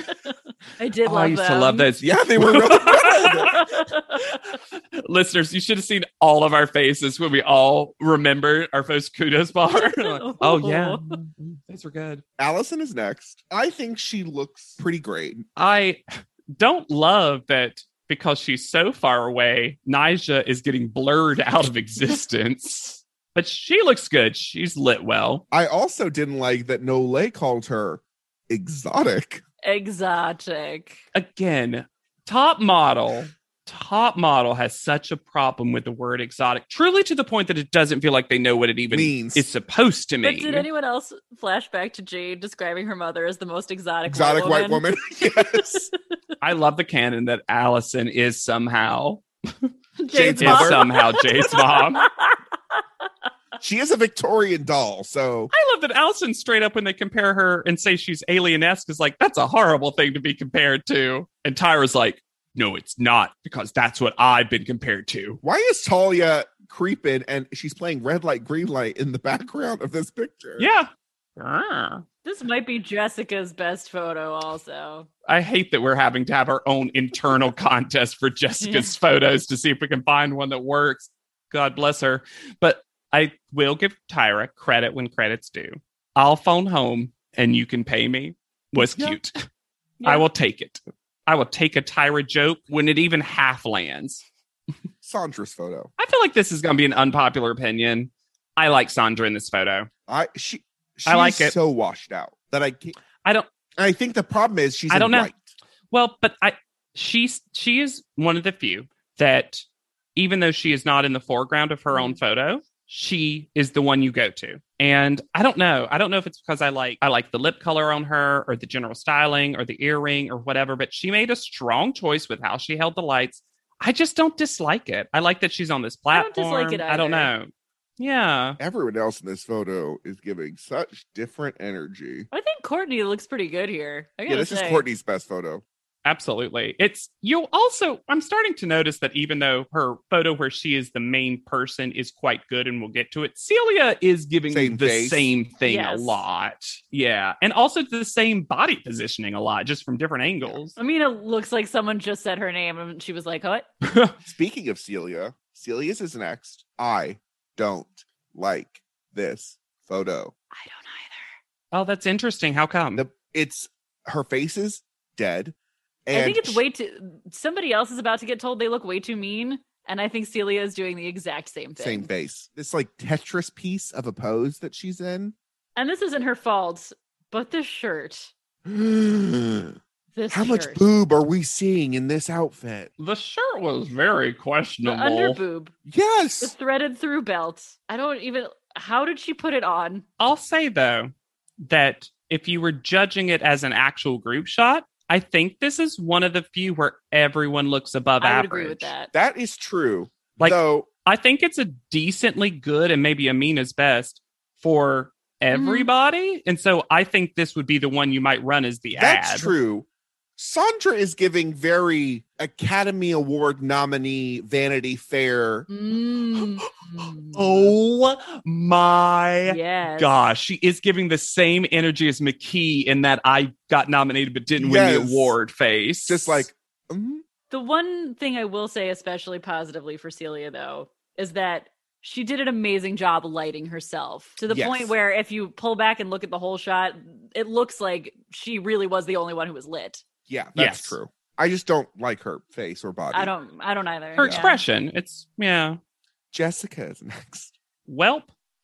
I did Oh, love I used them. to love those. Yeah, they were really good. Listeners, you should have seen all of our faces when we all remember our first kudos bar. Like, oh yeah, those were good. Allison is next. I think she looks pretty great. I don't love that because she's so far away. Nija is getting blurred out of existence, but she looks good. She's lit well. I also didn't like that Nole called her exotic. Exotic. Again, top model. Top model has such a problem with the word exotic, truly to the point that it doesn't feel like they know what it even Means. is supposed to But mean. did anyone else flash back to Jade describing her mother as the most exotic, Exotic white woman. Yes. I love the canon that Allison is somehow Jade's is mom. somehow Jade's mom. She is a Victorian doll, so I love that Allison straight up when they compare her and say she's alien-esque is like, that's a horrible thing to be compared to. And Tyra's like, no, it's not, because that's what I've been compared to. why is Talia creeping and she's playing red light, green light in the background of this picture? Yeah. Ah. This might be Jessica's best photo also. I hate that we're having to have our own internal contest for Jessica's photos to see if we can find one that works. God bless her. But I will give Tyra credit when credit's due. I'll phone home and you can pay me was Yeah. cute. Yeah. I will take it. I will take a Tyra joke when it even half lands. Sandra's photo. I feel like this is going to be an unpopular opinion. I like Sandra in this photo. I she she I like is it. so washed out that I can't. I don't I think the problem is she's I in don't know. white. Well, but I she's she is one of the few that even though she is not in the foreground of her own photo, she is the one you go to. And I don't know. I don't know if it's because I like I like the lip color on her or the general styling or the earring or whatever, but she made a strong choice with how she held the lights. I just don't dislike it. I like that she's on this I don't platform. dislike it I don't either. know. Yeah. Everyone else in this photo is giving such different energy. I think Courtney looks pretty good here. I Yeah, gotta this say. is Courtney's best photo. Absolutely. It's you'll also I'm starting to notice that even though her photo where she is the main person is quite good and we'll get to it, Celia is giving Same the face. same thing Yes. a lot. Yeah. And also the same body positioning a lot, just from different angles. I mean, it looks like someone just said her name and she was like, what? Speaking of Celia, Celia's is next. I don't like this photo. I don't Oh, that's interesting. How come? The it's her face is dead. And I think it's sh- way too. Somebody else is about to get told they look way too mean, and I think Celia is doing the exact same thing. same face. This like Tetris piece of a pose that she's in. And this isn't her fault, but this shirt. How This much shirt. boob are we seeing in this outfit? The shirt was very The questionable. under boob, the Yes. threaded through belt. I don't even. How did she put it on? I'll say though that if you were judging it as an actual group shot, I think this is one of the few where everyone looks above I would average. agree with that. That is true. Like- Though I think it's a decently good and maybe Amina's best for everybody. And so I think this would be the one you might run as the that's ad. true. Sandra is giving very Academy Award nominee Vanity Fair. Mm. Oh my yes. gosh. She is giving the same energy as McKee in that I got nominated but didn't win Yes. the award face. Just like, mhm. The one thing I will say, especially positively for Celia, though, is that she did an amazing job lighting herself to the Yes. point where if you pull back and look at the whole shot, it looks like she really was the only one who was lit. Yeah, that's Yes. true. I just don't like her face or body. I don't, I don't either. her Yeah. expression. It's, yeah. Jessica is next. Welp.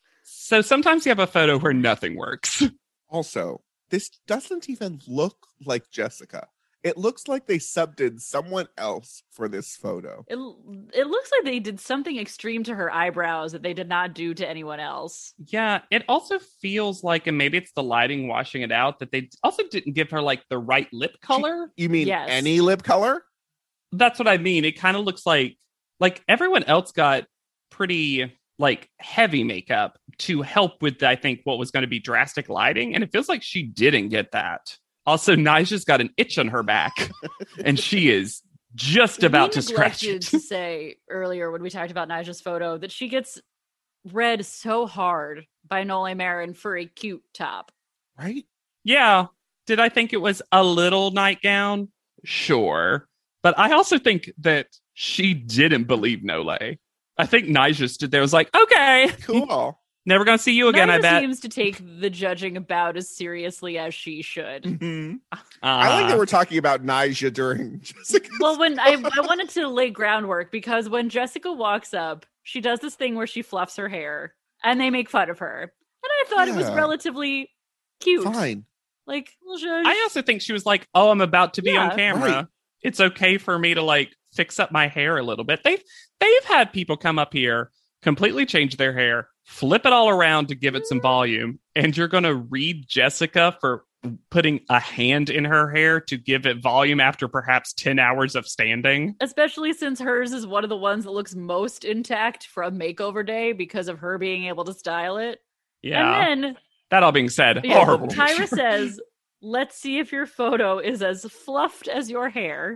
So sometimes you have a photo where nothing works. Also, this doesn't even look like Jessica. It looks like they subbed in someone else for this photo. It, it looks like they did something extreme to her eyebrows that they did not do to anyone else. Yeah, it also feels like, and maybe it's the lighting washing it out, that they also didn't give her like the right lip color. You mean Yes. any lip color? That's what I mean. It kind of looks like like everyone else got pretty like heavy makeup to help with, I think, what was going to be drastic lighting, and it feels like she didn't get that. Also, Nija's got an itch on her back, and she is just about we to scratch neglected it. to say earlier when we talked about Nija's photo that she gets read so hard by Nole Marin for a cute top. Right? Yeah. Did I think it was a little nightgown? Sure. But I also think that she didn't believe Nole. I think Nija stood there and was like, okay, Cool. never gonna see you again, I Nija bet. seems to take the judging about as seriously as she should. Mhm. I like Uh, that we're talking about Nija during Jessica. Well, when I, I wanted to lay groundwork because when Jessica walks up, she does this thing where she fluffs her hair and they make fun of her. And I thought it was Yeah. relatively cute. Fine. Like, well, shush. I also think she was like, oh, I'm about to be Yeah. on camera. Right. It's okay for me to like fix up my hair a little bit. They've they've had people come up here, completely change their hair, flip it all around to give it some volume, and you're gonna read Jessica for putting a hand in her hair to give it volume after perhaps ten hours of standing. Especially since hers is one of the ones that looks most intact from makeover day because of her being able to style it. Yeah. And then That all being said, yeah, horrible. Tyra says, let's see if your photo is as fluffed as your hair.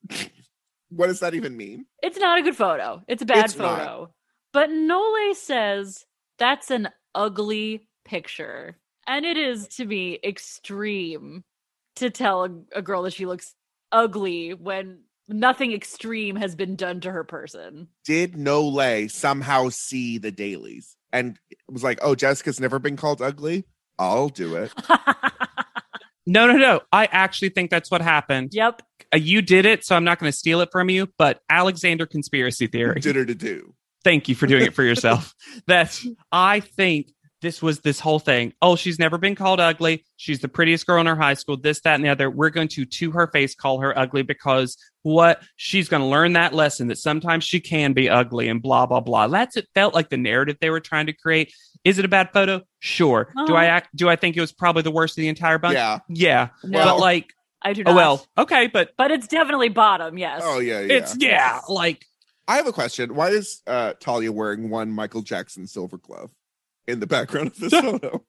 What does that even mean? It's not a good photo. It's a bad It's not. photo. But Nole says that's an ugly picture. And it is, to me, extreme to tell a, a girl that she looks ugly when nothing extreme has been done to her person. Did Nole somehow see the dailies and was like, oh, Jessica's never been called ugly? I'll do it. No, no, no. I actually think that's what happened. Yep. Uh, you did it, so I'm not going to steal it from you. But Alexander conspiracy theory. Did her to do. Thank you for doing it for yourself. That I think this was this whole thing. Oh, she's never been called ugly. She's the prettiest girl in her high school, this, that, and the other. We're going to, to her face, call her ugly because what? She's going to learn that lesson that sometimes she can be ugly and blah, blah, blah. That's it felt like the narrative they were trying to create. Is it a bad photo? Sure. Uh-huh. Do I act? Do I think it was probably the worst of the entire bunch? Yeah. Yeah. No. But like, I do not. oh, well, okay. But But it's definitely bottom, yes. Oh, yeah, yeah. it's, yeah, like, I have a question. Why is uh, Talia wearing one Michael Jackson silver glove in the background of this photo?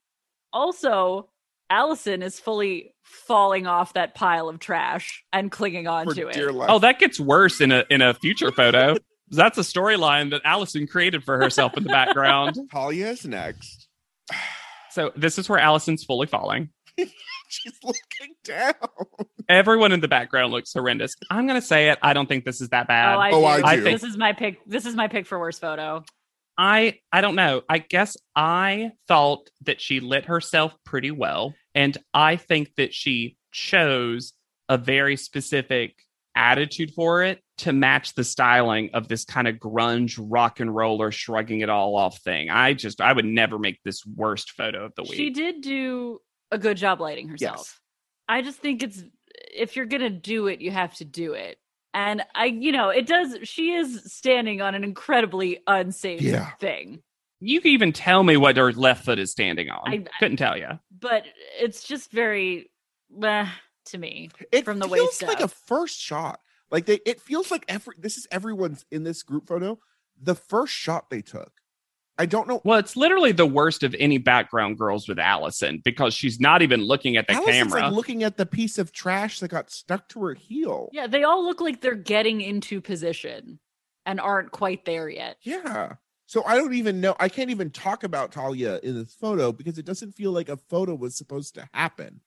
Also, Allison is fully falling off that pile of trash and clinging For onto it. dear life. oh, that gets worse in a in a future photo. That's a storyline that Allison created for herself in the background. Talia is next. So this is where Allison's fully falling. She's looking down. Everyone in the background looks horrendous. I'm gonna say it. I don't think this is that bad. Oh, I, Oh, do. I do. This is my pick. This is my pick for worst photo. I I don't know. I guess I thought that she lit herself pretty well, and I think that she chose a very specific attitude for it to match the styling of this kind of grunge rock and roller shrugging it all off thing. I just I would never make this worst photo of the week. She did do a good job lighting herself. Yes. I just think it's if you're gonna do it, you have to do it. And I, you know, it does. She is standing on an incredibly unsafe Yeah. thing, You can even tell me what her left foot is standing on. I- Couldn't tell you. but it's just very meh to me. It From the feels waist like up. a first shot. Like they, it feels like every. This is everyone's in this group photo. The first shot they took. I don't know. Well, it's literally the worst of any background girls with Allison because she's not even looking at the Allison's camera. like looking at the piece of trash that got stuck to her heel. Yeah, they all look like they're getting into position and aren't quite there yet. Yeah. So I don't even know. I can't even talk about Talia in this photo because it doesn't feel like a photo was supposed to happen.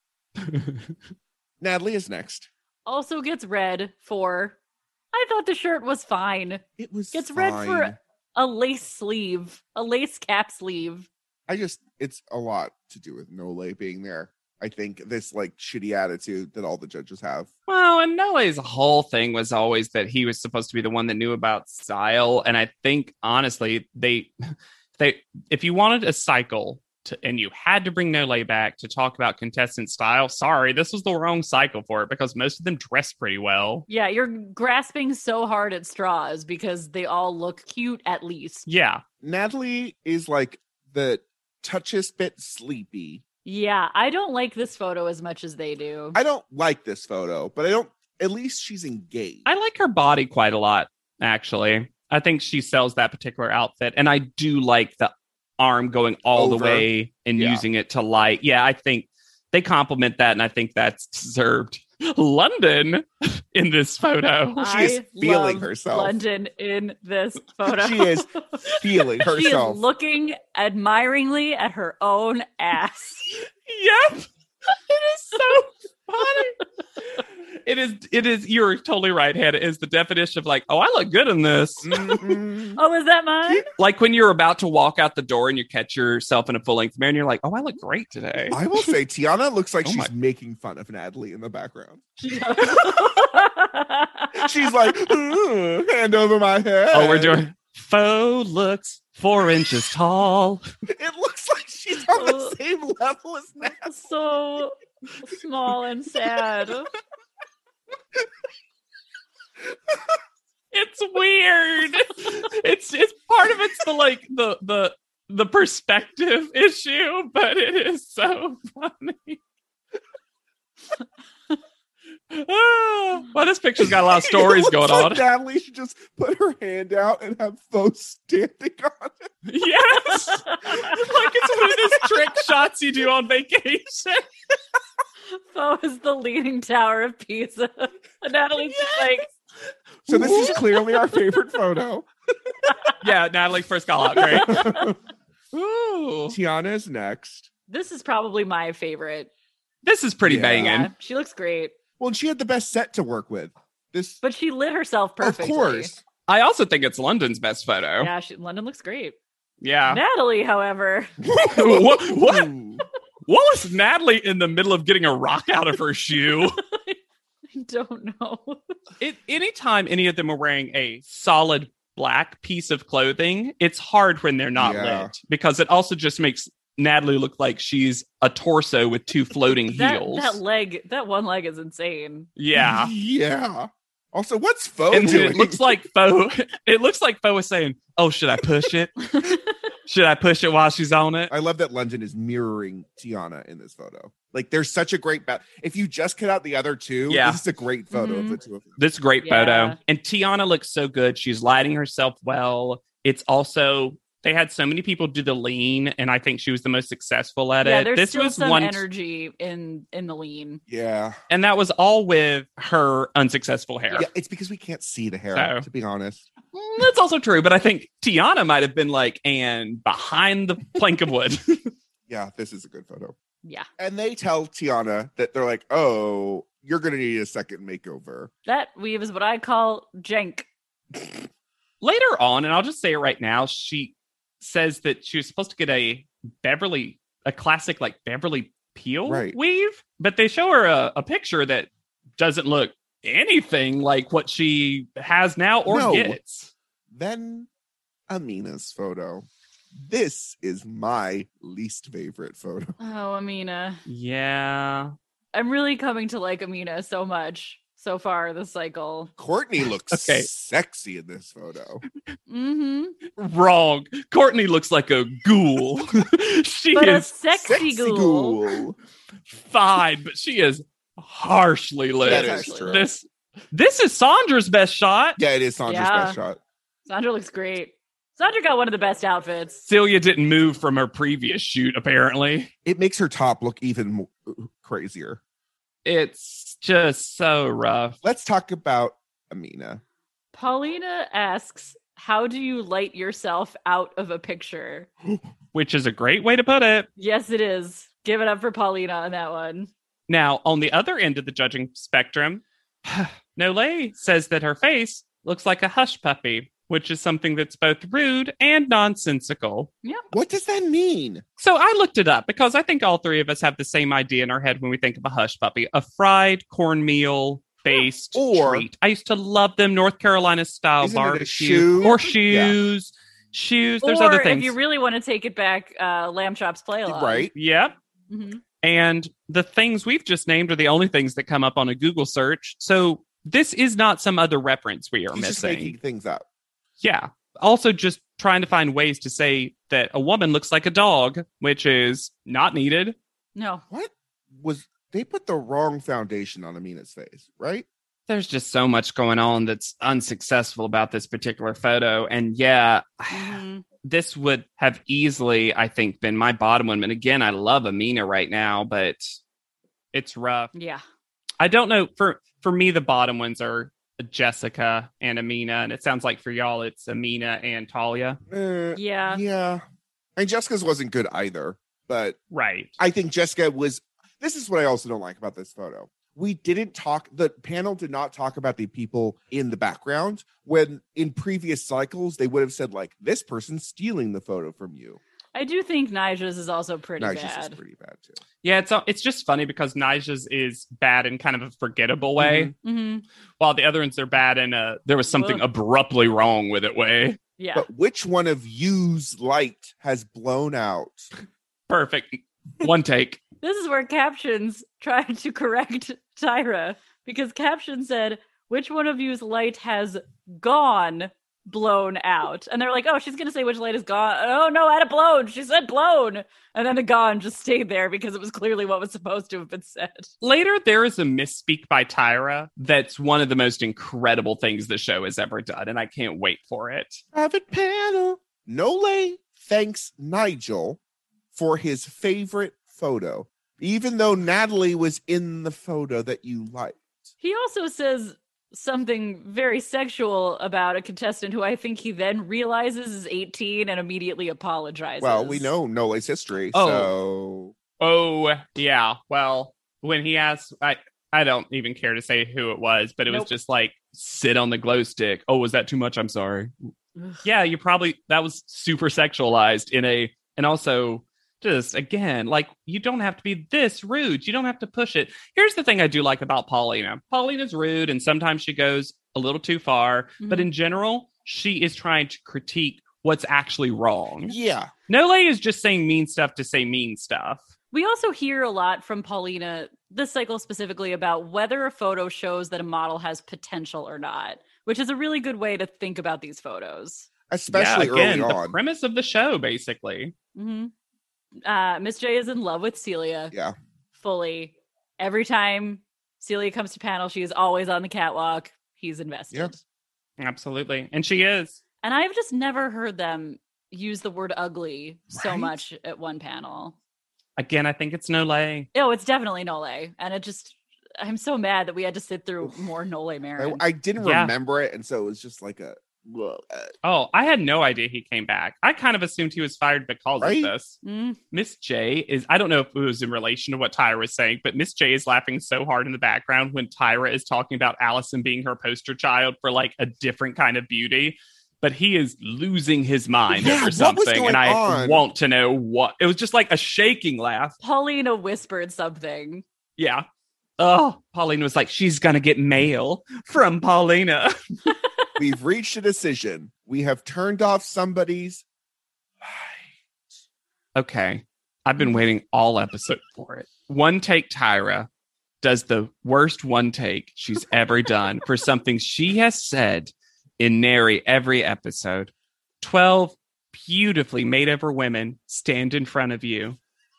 Natalie is next. Also gets red for. I thought the shirt was fine. It was Gets red for fine. a lace sleeve, a lace cap sleeve. I just, it's a lot to do with Nole being there. I think this like shitty attitude that all the judges have. Well, and Nole's whole thing was always that he was supposed to be the one that knew about style. And I think, honestly, they, they, if you wanted a cycle to, and you had to bring Nole back to talk about contestant style, sorry, this was the wrong cycle for it because most of them dress pretty well. Yeah, you're grasping so hard at straws because they all look cute at least. Yeah. Natalie is like the touchiest bit sleepy. Yeah, I don't like this photo as much as they do. I don't like this photo, but I don't, at least she's engaged. I like her body quite a lot, actually. I think she sells that particular outfit. And I do like the arm going all Over. the way and Yeah. using it to light. Yeah, I think they compliment that, and I think that's deserved. London in this photo. She is I feeling love herself. London in this photo. She is feeling She herself. is looking admiringly at her own ass. Yep. It is so funny. It is, it is, you're totally right, Hannah. It is the definition of like, oh, I look good in this. Mhm. Oh, is that mine? Like when you're about to walk out the door and you catch yourself in a full length mirror and you're like, oh, I look great today. I will say Tiana looks like Oh she's my- making fun of Natalie in the background. She's like, "Ooh, hand over my head. Oh, we're doing faux looks four inches tall. It looks like she's on the same level as Natalie. So small and sad. It's weird. It's it's part of it's the like the the the perspective issue, but it is so funny. Ah, well, this picture's got a lot of stories It looks going like on. Natalie should just put her hand out and have faux standing on it. Yes, like it's one of those trick shots you do on vacation. Faux is the leaning tower of Pisa. And Natalie's just like, So this is clearly our favorite photo. Yeah, Natalie first call out. Great. Ooh. Tiana is next. This is probably my favorite. This is pretty Yeah. banging. Yeah, she looks great. Well, and she had the best set to work with. This, But she lit herself perfectly. of course. I also think it's London's best photo. Yeah, she, London looks great. Yeah. Natalie, however, what, what? Ooh. What was Natalie in the middle of getting a rock out of her shoe? I don't know. It, anytime any of them are wearing a solid black piece of clothing, it's hard when they're not Yeah. lit because it also just makes Natalie look like she's a torso with two floating That, heels. that leg, that one leg is insane. Yeah. Yeah. Also, what's Fo And then doing? it looks like Fo. It looks like Fo is saying, "Oh, should I push it? Should I push it while she's on it?" I love that London is mirroring Tiana in this photo. Like, there's such a great bat. If you just cut out the other two, Yeah. this is a great photo Mhm. of the two of them. This great Yeah. photo, and Tiana looks so good. She's lighting herself well. It's also they had so many people do the lean, and I think she was the most successful at Yeah, it. there's This still was some one, energy in in the lean. Yeah. and that was all with her unsuccessful hair. Yeah, it's because we can't see the hair, So- to be honest. Mm, That's also true, but I think Tiana might have been like, and behind the plank of wood. Yeah, this is a good photo. Yeah, And they tell Tiana that they're like, oh, you're going to need a second makeover. that weave is what I call jank. Later on, and I'll just say it right now, she says that she was supposed to get a Beverly, a classic like Beverly Peel Right. weave, but they show her a, a picture that doesn't look anything like what she has now or No. gets. Then Amina's photo. This is my least favorite photo. Oh, Amina. Yeah. I'm really coming to like Amina so much so far this cycle. Courtney looks Okay. sexy in this photo. Mm-hmm. Wrong. Courtney looks like a ghoul. she But a is sexy, ghoul. ghoul. fine, but she is harshly lit. That Yes, is true. This this is Sandra's best shot. Yeah, it is Sandra's Yeah. best shot. Sandra looks great. Sandra got one of the best outfits. Celia didn't move from her previous shoot, apparently. It makes her top look even more crazier. It's just so rough. Let's talk about Amina. Paulina asks, how do you light yourself out of a picture? Which is a great way to put it. Yes, it is. Give it up for Paulina on that one. Now, on the other end of the judging spectrum, Nole says that her face looks like a hush puppy, which is something that's both rude and nonsensical. What does that mean? So I looked it up because I think all three of us have the same idea in our head when we think of a hush puppy, a fried cornmeal based Or- treat. I used to love them, North Carolina style Isn't it a barbecue shoe? or shoes. Shoes. There's or other things. if you really want to take it back, uh, Lamb Chops play along. Right? Yep. Mhm. And the things we've just named are the only things that come up on a Google search. So this is not some other reference we are He's just missing. making things up. Yeah. Also, just trying to find ways to say that a woman looks like a dog, which is not needed. No. What was they put the wrong foundation on Amina's face, right? There's just so much going on that's unsuccessful about this particular photo. And yeah, Mhm. this would have easily, I think, been my bottom one. And again, I love Amina right now, but it's rough. Yeah. I don't know. For for me, the bottom ones are Jessica and Amina, and it sounds like for y'all, it's Amina and Talia. Uh, Yeah. yeah. And Jessica's wasn't good either, but Right. I think Jessica was. This is what I also don't like about this photo. We didn't talk, the panel did not talk about the people in the background when in previous cycles they would have said, like, this person's stealing the photo from you. I do think Nigel's is also pretty Nigel's bad. is pretty bad too. Yeah, it's it's just funny because Nija's is bad in kind of a forgettable way, hmm while the other ones are bad in a there was something Ugh. abruptly wrong with it way. Yeah. But which one of you's light has blown out? Perfect. One take. This is where captions tried to correct Tyra because caption said, which one of you's light has gone blown out? And they're like, oh, she's going to say which light is gone. Oh, no, I had it blown. She said blown. And then the gone just stayed there because it was clearly what was supposed to have been said. Later, there is a misspeak by Tyra that's one of the most incredible things the show has ever done, and I can't wait for it. Private panel. Nole thanks Nigel for his favorite photo, even though Natalie was in the photo that you liked. He also says something very sexual about a contestant who I think he then realizes is eighteen and immediately apologizes. Well, we know Nole's history, Oh. so Oh, yeah. Well, when he asked, I, I don't even care to say who it was, but it Nope. was just like, sit on the glow stick. Oh, was that too much? I'm sorry. Ugh. Yeah, you probably, that was super sexualized in a, and also just, again, like, you don't have to be this rude. You don't have to push it. Here's the thing I do like about Paulina. Paulina's rude, and sometimes she goes a little too far, but Mhm. in general, she is trying to critique what's actually wrong. yeah. Nole is just saying mean stuff to say mean stuff. We also hear a lot from Paulina this cycle specifically about whether a photo shows that a model has potential or not, which is a really good way to think about these photos. Especially yeah, again, early the on. premise of the show, basically. hmm Uh, Miss J is in love with Celia. Yeah. Fully. Every time Celia comes to panel, she is always on the catwalk. He's invested. Yeah. Absolutely. And she is. And I've just never heard them use the word ugly so Right? much at one panel. Again, I think it's Nole. Oh, it's definitely Nole. And it just, I'm so mad that we had to sit through more Nole I, Marin. I didn't Yeah. remember it, and so it was just like a. Well, uh, Oh, I had no idea he came back. I kind of assumed he was fired because Right? of this. Mm. Miss J is, I don't know if it was in relation to what Tyra was saying, but Miss J is laughing so hard in the background when Tyra is talking about Allison being her poster child for like a different kind of beauty. But he is losing his mind Yeah, over what was something. going And I on? want to know what. It was just like a shaking laugh. Paulina whispered something. Yeah. Oh, Paulina was like, she's going to get mail from Paulina. we've reached a decision. We have turned off somebody's. Okay. I've been waiting all episode for it. One Take Tyra does the worst one take she's ever done for something she has said in nary every episode. twelve beautifully made over women stand in front of you.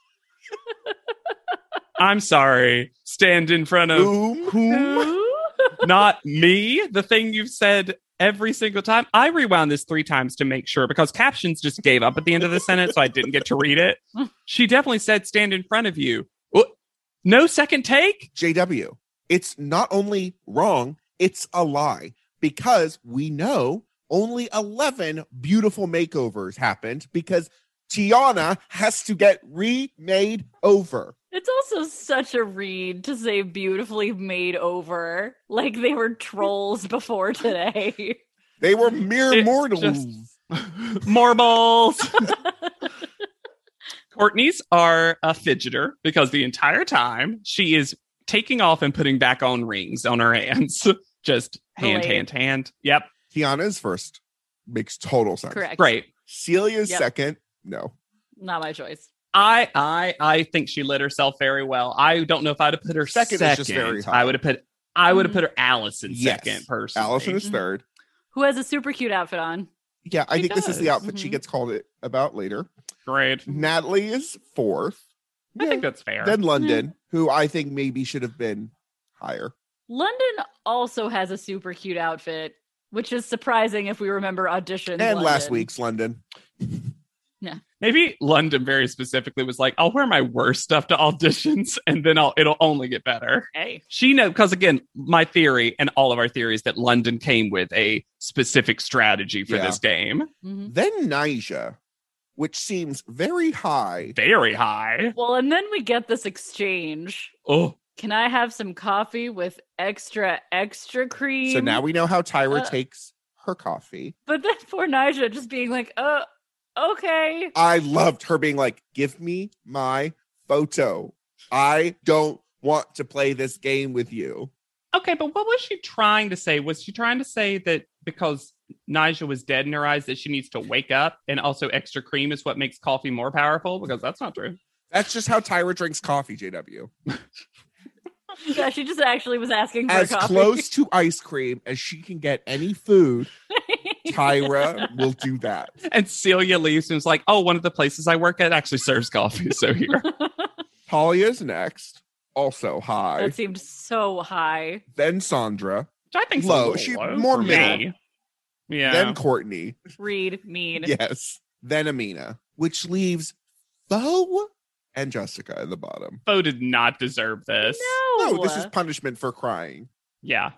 I'm sorry. Stand in front of Boom. whom? Not me. The thing you've said every single time. I rewound this three times to make sure because captions just gave up at the end of the sentence, so I didn't get to read it. She definitely said stand in front of you. What? No second take? J W. It's not only wrong, it's a lie because we know only eleven beautiful makeovers happened because Tiana has to get remade over. It's also such a read to say beautifully made over. Like they were trolls before today. They were mere It's mortals. just- Marbles. Courtney's are a fidgeter because the entire time she is taking off and putting back on rings on her hands. Just hand, Relate. hand, hand. Yep. Tiana is first. Makes total sense. Correct. Great. Celia's Yep. second. No. Not my choice. I I I think she lit herself very well. I don't know if I'd have put her Second second. is just very high. I would have put I would have Mhm. put her Allison Yes. second personally. Allison is Mhm. third. Who has a super cute outfit on? Yeah, I She think this is the does. outfit she Mhm. gets called it about later. Great. Natalie is fourth. I Yeah. think that's fair. Then London, who I think maybe should have been higher. London also has a super cute outfit, which is surprising if we remember auditions. And last London. week's London. Maybe London very specifically was like, I'll wear my worst stuff to auditions and then I'll it'll only get better. Hey. She knows because again, my theory and all of our theories that London came with a specific strategy for Yeah. this game. Mhm. Then Nyjah, which seems very high. Very high. Well, and then we get this exchange. Oh, Can I have some coffee with extra, extra cream? So now we know how Tyra Uh, takes her coffee. But then poor Nyjah just being like, uh, okay. I loved her being like, give me my photo. I don't want to play this game with you. okay, but what was she trying to say? Was she trying to say that because Nyjah was dead in her eyes that she needs to wake up and also extra cream is what makes coffee more powerful? Because that's not true. That's just how Tyra drinks coffee, J W. Yeah, she just actually was asking for As coffee. close to ice cream as she can get any food, Tyra will do that. And Celia leaves and is like, oh, one of the places I work at actually serves coffee. So here. Talia's next, also high. That seemed so high. Then Sandra. Which I think Low. low. She- Low more for middle. me. Yeah. Then Courtney. Read, mean. Yes. Then Amina, which leaves Bo and Jessica in the bottom. Bo did not deserve this. No. No, this is punishment for crying. Yeah.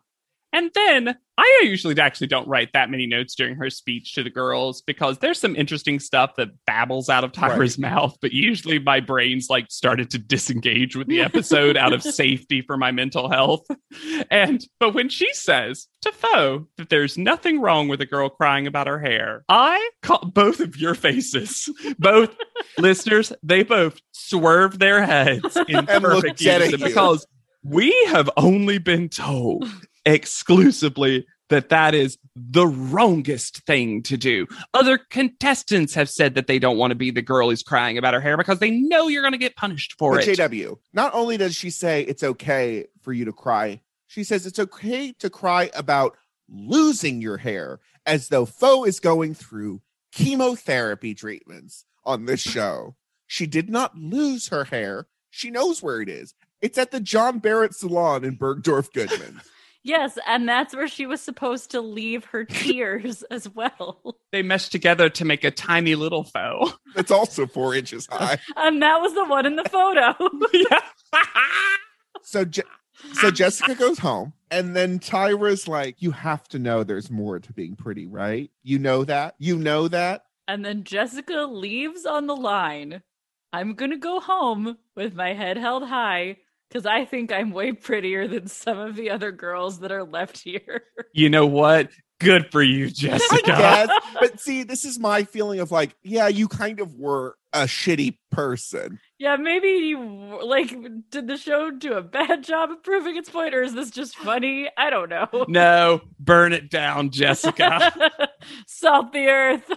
And then I usually actually don't write that many notes during her speech to the girls because there's some interesting stuff that babbles out of Tyra's right. mouth. But usually my brain's like started to disengage with the episode out of safety for my mental health. And but when she says to Faux that there's nothing wrong with a girl crying about her hair, I caught both of your faces, both listeners, they both swerved their heads in perfect unison because we have only been told exclusively that that is the wrongest thing to do. Other contestants have said that they don't want to be the girl who's crying about her hair because they know you're going to get punished for but it. J W, not only does she say it's okay for you to cry, she says it's okay to cry about losing your hair, as though Faux is going through chemotherapy treatments on this show. She did not lose her hair. She knows where it is. It's at the John Barrett Salon in Bergdorf Goodman. Yes, and that's where she was supposed to leave her tears as well. They meshed together to make a tiny little Faux. It's also four inches high. And that was the one in the photo. Yeah. so, Je- so Jessica goes home, and then Tyra's like, you have to know there's more to being pretty, right? You know that? You know that? And then Jessica leaves on the line. I'm going to go home with my head held high, because I think I'm way prettier than some of the other girls that are left here. You know what? Good for you, Jessica. Yes, but see, this is my feeling of like, yeah, you kind of were a shitty person. Yeah, maybe you, like, did the show do a bad job of proving its point, or is this just funny? I don't know. No, burn it down, Jessica. Salt the earth.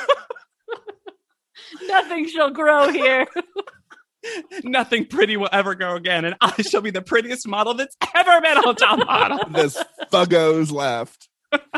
Nothing shall grow here. Nothing pretty will ever go again, and I shall be the prettiest model that's ever been on Top Model. This fuggo's left.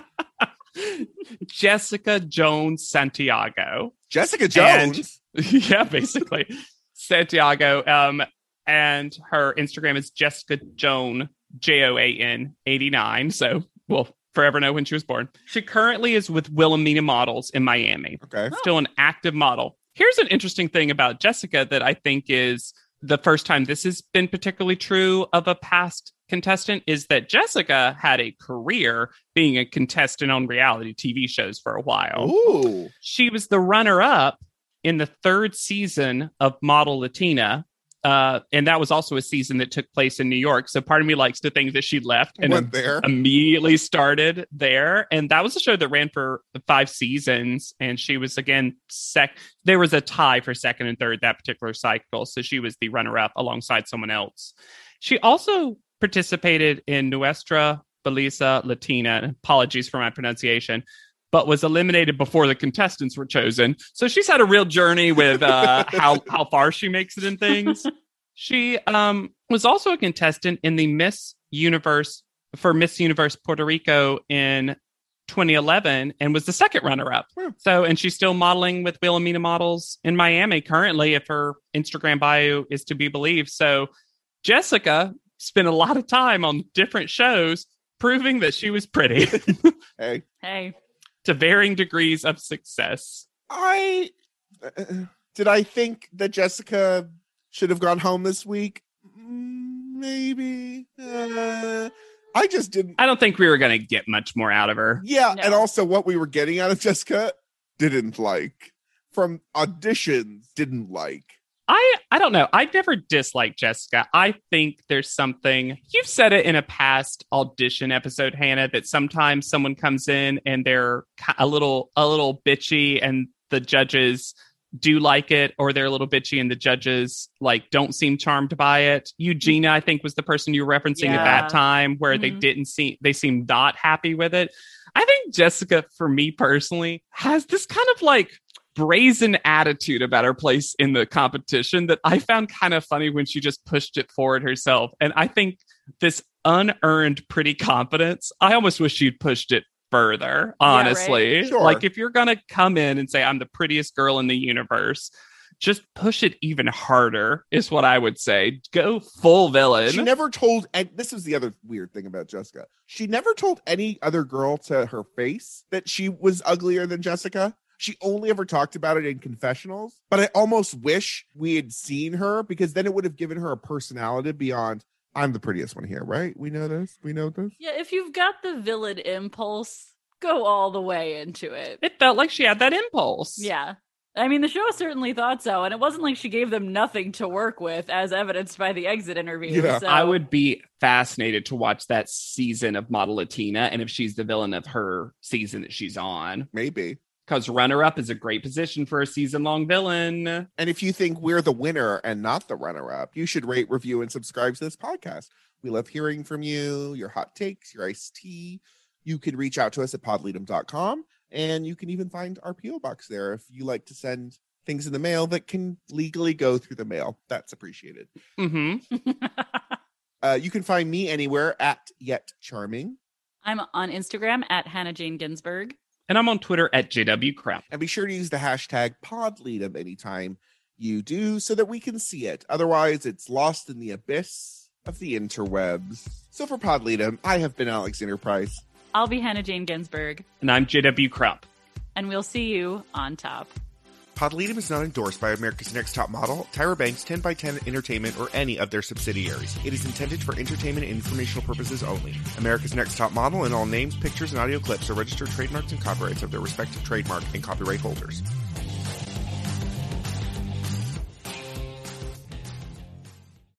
Jessica Jones Santiago. Jessica Jones? And, yeah, basically. Santiago. Um, and her Instagram is Jessica Joan, J O A N eighty-nine. So we'll forever know when she was born. She currently is with Wilhelmina Models in Miami. Okay. Still an active model. Here's an interesting thing about Jessica that I think is the first time this has been particularly true of a past contestant is that Jessica had a career being a contestant on reality T V shows for a while. Ooh. She was the runner-up in the third season of Model Latina. Uh, and that was also a season that took place in New York. So part of me likes to think that she left and went there. Immediately started there. And that was a show that ran for five seasons. And she was, again, sec. There was a tie for second and third that particular cycle. So she was the runner-up alongside someone else. She also participated in Nuestra Belleza Latina. Apologies for my pronunciation. But was eliminated before the contestants were chosen. So she's had a real journey with uh, how, how far she makes it in things. She um, was also a contestant in the Miss Universe for Miss Universe Puerto Rico in twenty eleven and was the second runner-up. Hmm. So, and she's still modeling with Wilhelmina Models in Miami currently, if her Instagram bio is to be believed. So Jessica spent a lot of time on different shows proving that she was pretty. Hey. Hey. To varying degrees of success. I uh, did I think that Jessica should have gone home this week? Maybe. Uh, I just didn't. I don't think we were going to get much more out of her. Yeah, No. and also what we were getting out of Jessica didn't like. From auditions, didn't like. I, I don't know. I never disliked Jessica. I think there's something, you've said it in a past audition episode, Hannah, that sometimes someone comes in and they're a little, a little bitchy and the judges do like it, or they're a little bitchy and the judges like don't seem charmed by it. Eugenia, I think, was the person you were referencing Yeah. at that time where Mm-hmm. they didn't seem, they seemed not happy with it. I think Jessica, for me personally, has this kind of like brazen attitude about her place in the competition that I found kind of funny when she just pushed it forward herself. And I think this unearned pretty confidence, I almost wish she'd pushed it further, honestly. Yeah, right? Sure. Like if you're going to come in and say, I'm the prettiest girl in the universe, just push it even harder is what I would say. Go full villain. She never told, and this is the other weird thing about Jessica. She never told any other girl to her face that she was uglier than Jessica. She only ever talked about it in confessionals, but I almost wish we had seen her because then it would have given her a personality beyond I'm the prettiest one here, right? We know this. We know this. Yeah, if you've got the villain impulse, go all the way into it. It felt like she had that impulse. Yeah. I mean, the show certainly thought so, and it wasn't like she gave them nothing to work with, as evidenced by the exit interview. Yeah. So. I would be fascinated to watch that season of Model Latina, and if she's the villain of her season that she's on. Maybe. Because runner-up is a great position for a season-long villain. And if you think we're the winner and not the runner-up, you should rate, review, and subscribe to this podcast. We love hearing from you, your hot takes, your iced tea. You can reach out to us at podleadum dot com, and you can even find our P O box there if you like to send things in the mail that can legally go through the mail. That's appreciated. Mm-hmm. uh, you can find me anywhere at Yet Charming. I'm on Instagram at Hannah Jane Ginsburg. And I'm on Twitter at J W Crap. And be sure to use the hashtag PodLeadum anytime you do so that we can see it. Otherwise, it's lost in the abyss of the interwebs. So for PodLeadum, I have been Alexander Price. I'll be Hannah Jane Ginsburg. And I'm J W Crap. And we'll see you on top. PodLeadum is not endorsed by America's Next Top Model, Tyra Banks, ten by ten Entertainment, or any of their subsidiaries. It is intended for entertainment and informational purposes only. America's Next Top Model and all names, pictures, and audio clips are registered trademarks and copyrights of their respective trademark and copyright holders.